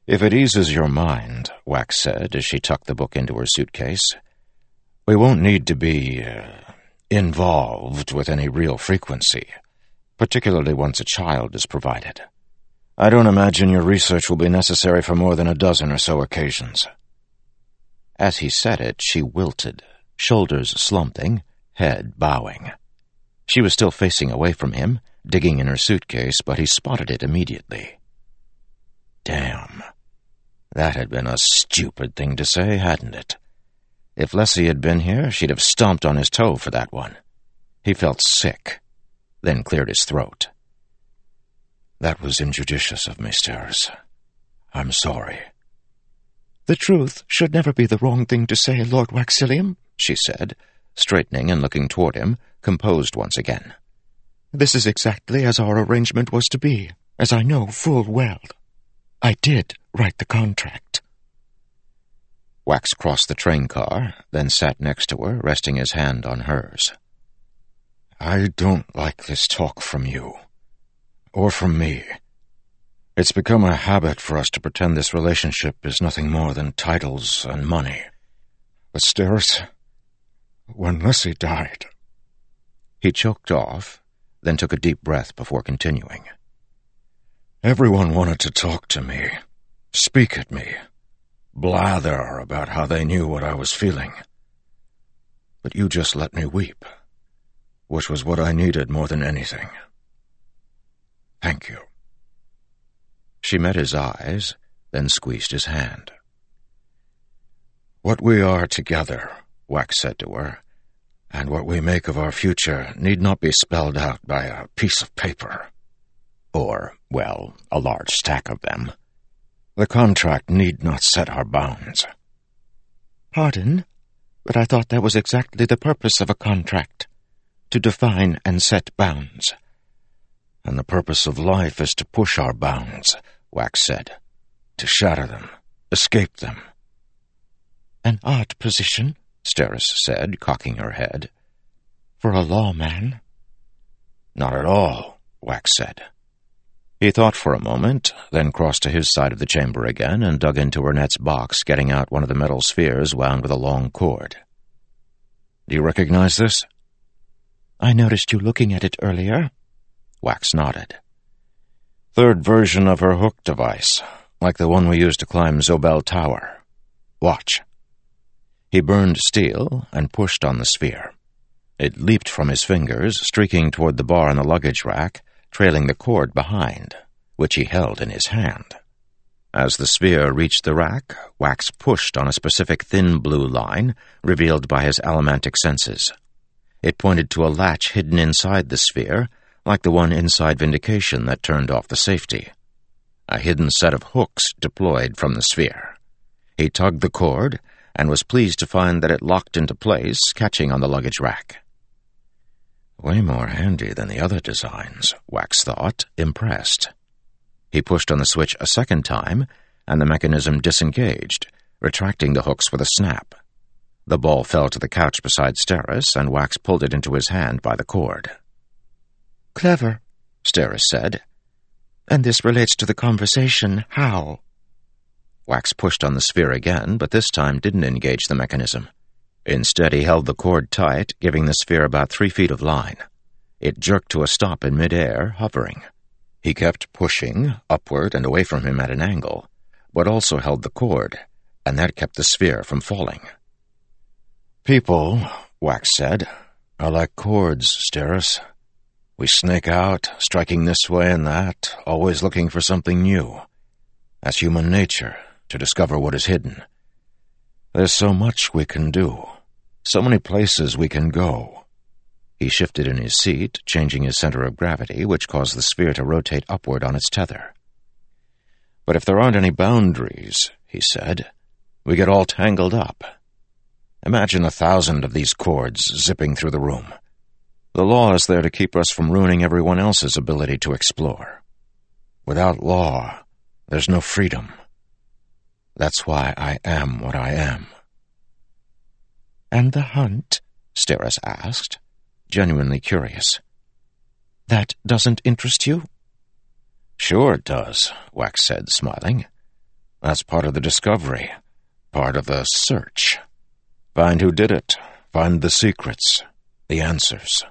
If it eases your mind, Wax said as she tucked the book into her suitcase, we won't need to be uh, involved with any real frequency, particularly once a child is provided. I don't imagine your research will be necessary for more than a dozen or so occasions. As he said it, she wilted, shoulders slumping, head bowing. She was still facing away from him, digging in her suitcase, but he spotted it immediately. Damn. That had been a stupid thing to say, hadn't it? If Leslie had been here, she'd have stomped on his toe for that one. He felt sick, then cleared his throat. That was injudicious of me, Steris. I'm sorry. The truth should never be the wrong thing to say, Lord Waxillium, she said, straightening and looking toward him, composed once again. This is exactly as our arrangement was to be, as I know full well. I did write the contract. Wax crossed the train car, then sat next to her, resting his hand on hers. I don't like this talk from you. Or from me. It's become a habit for us to pretend this relationship is nothing more than titles and money. But Steris, when Leslie died... He choked off, then took a deep breath before continuing. Everyone wanted to talk to me, speak at me, blather about how they knew what I was feeling. But you just let me weep, which was what I needed more than anything. Thank you. She met his eyes, then squeezed his hand. What we are together, Wax said to her, and what we make of our future need not be spelled out by a piece of paper. Or, well, a large stack of them. The contract need not set our bounds. Pardon, but I thought that was exactly the purpose of a contract, to define and set bounds. And the purpose of life is to push our bounds, Wax said. To shatter them, escape them. An odd position, Steris said, cocking her head. For a lawman. Not at all, Wax said. He thought for a moment, then crossed to his side of the chamber again and dug into Ernette's box, getting out one of the metal spheres wound with a long cord. Do you recognize this? I noticed you looking at it earlier. Wax nodded. Third version of her hook device, like the one we used to climb Zobel Tower. Watch. He burned steel and pushed on the sphere. It leaped from his fingers, streaking toward the bar on the luggage rack, trailing the cord behind, which he held in his hand. As the sphere reached the rack, Wax pushed on a specific thin blue line, revealed by his allomantic senses. It pointed to a latch hidden inside the sphere, like the one inside Vindication that turned off the safety. A hidden set of hooks deployed from the sphere. He tugged the cord, and was pleased to find that it locked into place, catching on the luggage rack. Way more handy than the other designs, Wax thought, impressed. He pushed on the switch a second time, and the mechanism disengaged, retracting the hooks with a snap. The ball fell to the couch beside Steris, and Wax pulled it into his hand by the cord. Clever, Steris said. And this relates to the conversation. How? Wax pushed on the sphere again, but this time didn't engage the mechanism. Instead, he held the cord tight, giving the sphere about three feet of line. It jerked to a stop in midair, hovering. He kept pushing, upward and away from him at an angle, but also held the cord, and that kept the sphere from falling. People, Wax said, are like cords, Steris. We snake out, striking this way and that, always looking for something new. That's human nature, to discover what is hidden. There's so much we can do, so many places we can go. He shifted in his seat, changing his center of gravity, which caused the sphere to rotate upward on its tether. But if there aren't any boundaries, he said, we get all tangled up. Imagine a thousand of these cords zipping through the room. The law is there to keep us from ruining everyone else's ability to explore. Without law, there's no freedom. That's why I am what I am. And the hunt? Steris asked, genuinely curious. That doesn't interest you? Sure it does, Wax said, smiling. That's part of the discovery, part of the search. Find who did it, find the secrets, the answers.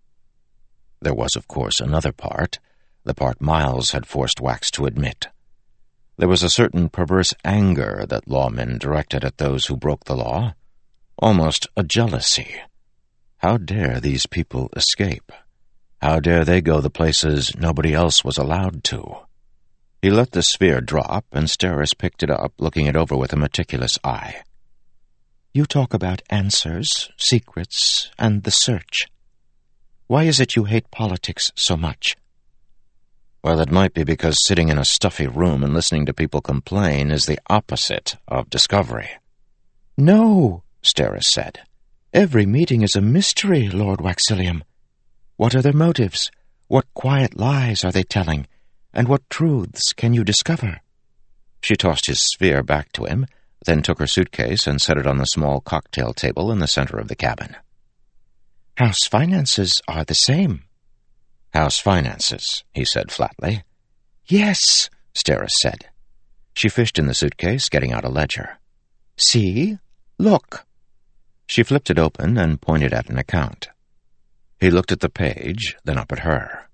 There was, of course, another part, the part Miles had forced Wax to admit. There was a certain perverse anger that lawmen directed at those who broke the law, almost a jealousy. How dare these people escape? How dare they go the places nobody else was allowed to? He let the sphere drop, and Steris picked it up, looking it over with a meticulous eye. You talk about answers, secrets, and the search. Why is it you hate politics so much? Well, it might be because sitting in a stuffy room and listening to people complain is the opposite of discovery. No, Steris said. Every meeting is a mystery, Lord Waxillium. What are their motives? What quiet lies are they telling? And what truths can you discover? She tossed his sphere back to him, then took her suitcase and set it on the small cocktail table in the center of the cabin. House finances are the same. House finances, he said flatly. Yes, Steris said. She fished in the suitcase, getting out a ledger. See? Look. She flipped it open and pointed at an account. He looked at the page, then up at her.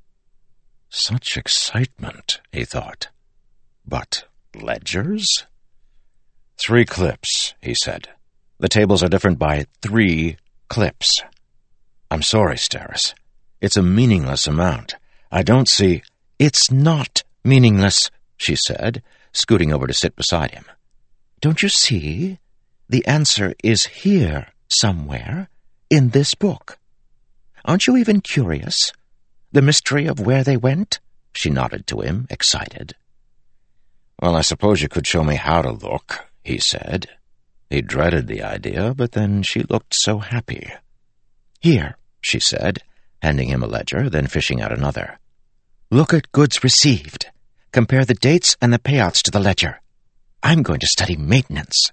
Such excitement, he thought. But ledgers? Three clips, he said. The tables are different by three clips. I'm sorry, Steris. It's a meaningless amount. I don't see— It's not meaningless, she said, scooting over to sit beside him. Don't you see? The answer is here somewhere, in this book. Aren't you even curious? The mystery of where they went? She nodded to him, excited. Well, I suppose you could show me how to look, he said. He dreaded the idea, but then she looked so happy. Here, she said, handing him a ledger, then fishing out another. Look at goods received. Compare the dates and the payouts to the ledger. I'm going to study maintenance.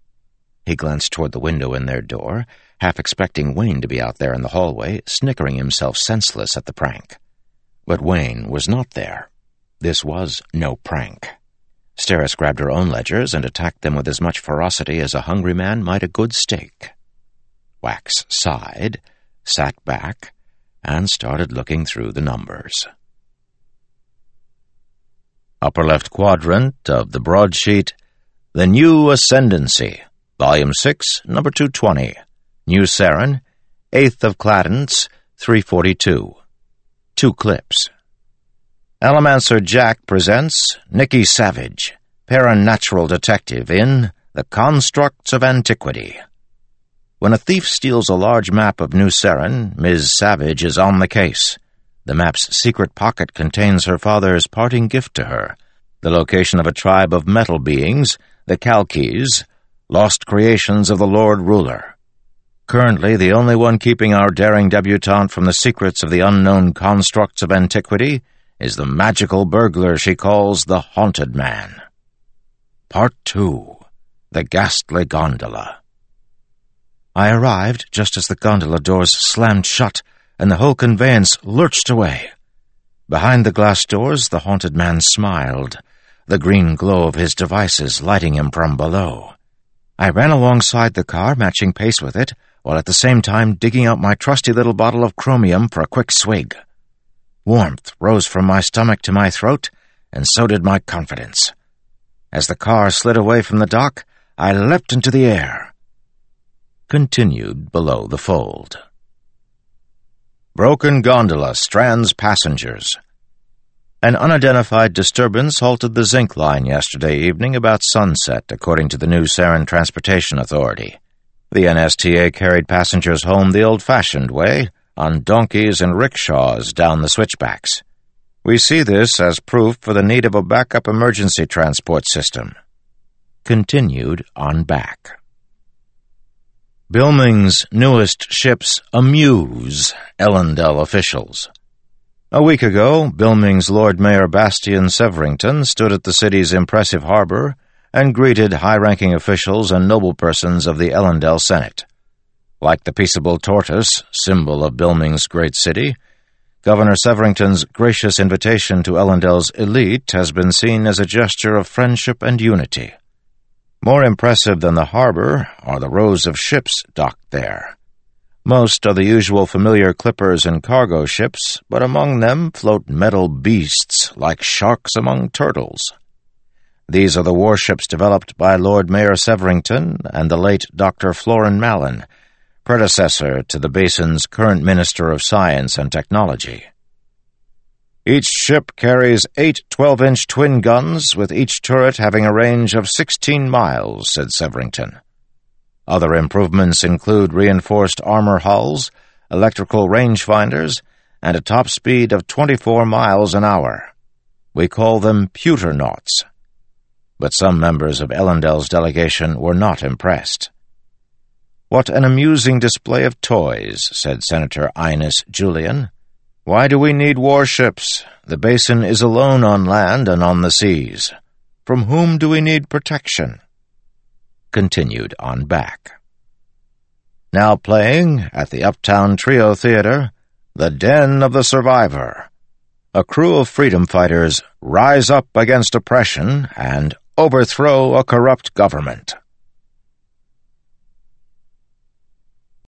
He glanced toward the window in their door, half expecting Wayne to be out there in the hallway, snickering himself senseless at the prank. But Wayne was not there. This was no prank. Steris grabbed her own ledgers and attacked them with as much ferocity as a hungry man might a good steak. Wax sighed, sat back, and started looking through the numbers. Upper left quadrant of the broadsheet, The New Ascendancy, Volume six, Number two twenty, New Saren, eighth of Cladence, three forty-two. Two clips. Alamancer Jack presents Nikki Savage, paranatural detective in The Constructs of Antiquity. When a thief steals a large map of New Saren, Miz Savage is on the case. The map's secret pocket contains her father's parting gift to her, the location of a tribe of metal beings, the Kalkis, lost creations of the Lord Ruler. Currently, the only one keeping our daring debutante from the secrets of the unknown constructs of antiquity is the magical burglar she calls the Haunted Man. Part two. The Ghastly Gondola. I arrived just as the gondola doors slammed shut and the whole conveyance lurched away. Behind the glass doors, the Haunted Man smiled, the green glow of his devices lighting him from below. I ran alongside the car, matching pace with it, while at the same time digging out my trusty little bottle of chromium for a quick swig. Warmth rose from my stomach to my throat, and so did my confidence. As the car slid away from the dock, I leapt into the air. Continued below the fold. Broken gondola strands passengers. An unidentified disturbance halted the zinc line yesterday evening about sunset, according to the New Saren Transportation Authority. The N S T A carried passengers home the old-fashioned way, on donkeys and rickshaws down the switchbacks. We see this as proof for the need of a backup emergency transport system. Continued on back. Bilming's newest ships amuse Ellendale officials. A week ago, Bilming's Lord Mayor Bastian Severington stood at the city's impressive harbor and greeted high-ranking officials and noble persons of the Ellendale Senate. Like the peaceable tortoise, symbol of Bilming's great city, Governor Severington's gracious invitation to Ellendel's elite has been seen as a gesture of friendship and unity. More impressive than the harbor are the rows of ships docked there. Most are the usual familiar clippers and cargo ships, but among them float metal beasts like sharks among turtles. These are the warships developed by Lord Mayor Severington and the late Doctor Florin Mallon, predecessor to the basin's current Minister of Science and Technology. Each ship carries eight twelve-inch twin guns, with each turret having a range of sixteen miles, said Severington. Other improvements include reinforced armor hulls, electrical rangefinders, and a top speed of twenty-four miles an hour. We call them pewternauts. But some members of Ellendel's delegation were not impressed. "What an amusing display of toys," said Senator Inus Julian. "Why do we need warships? The basin is alone on land and on the seas. From whom do we need protection?" Continued on back. Now playing at the Uptown Trio Theater, The Den of the Survivor. A crew of freedom fighters rise up against oppression and overthrow a corrupt government.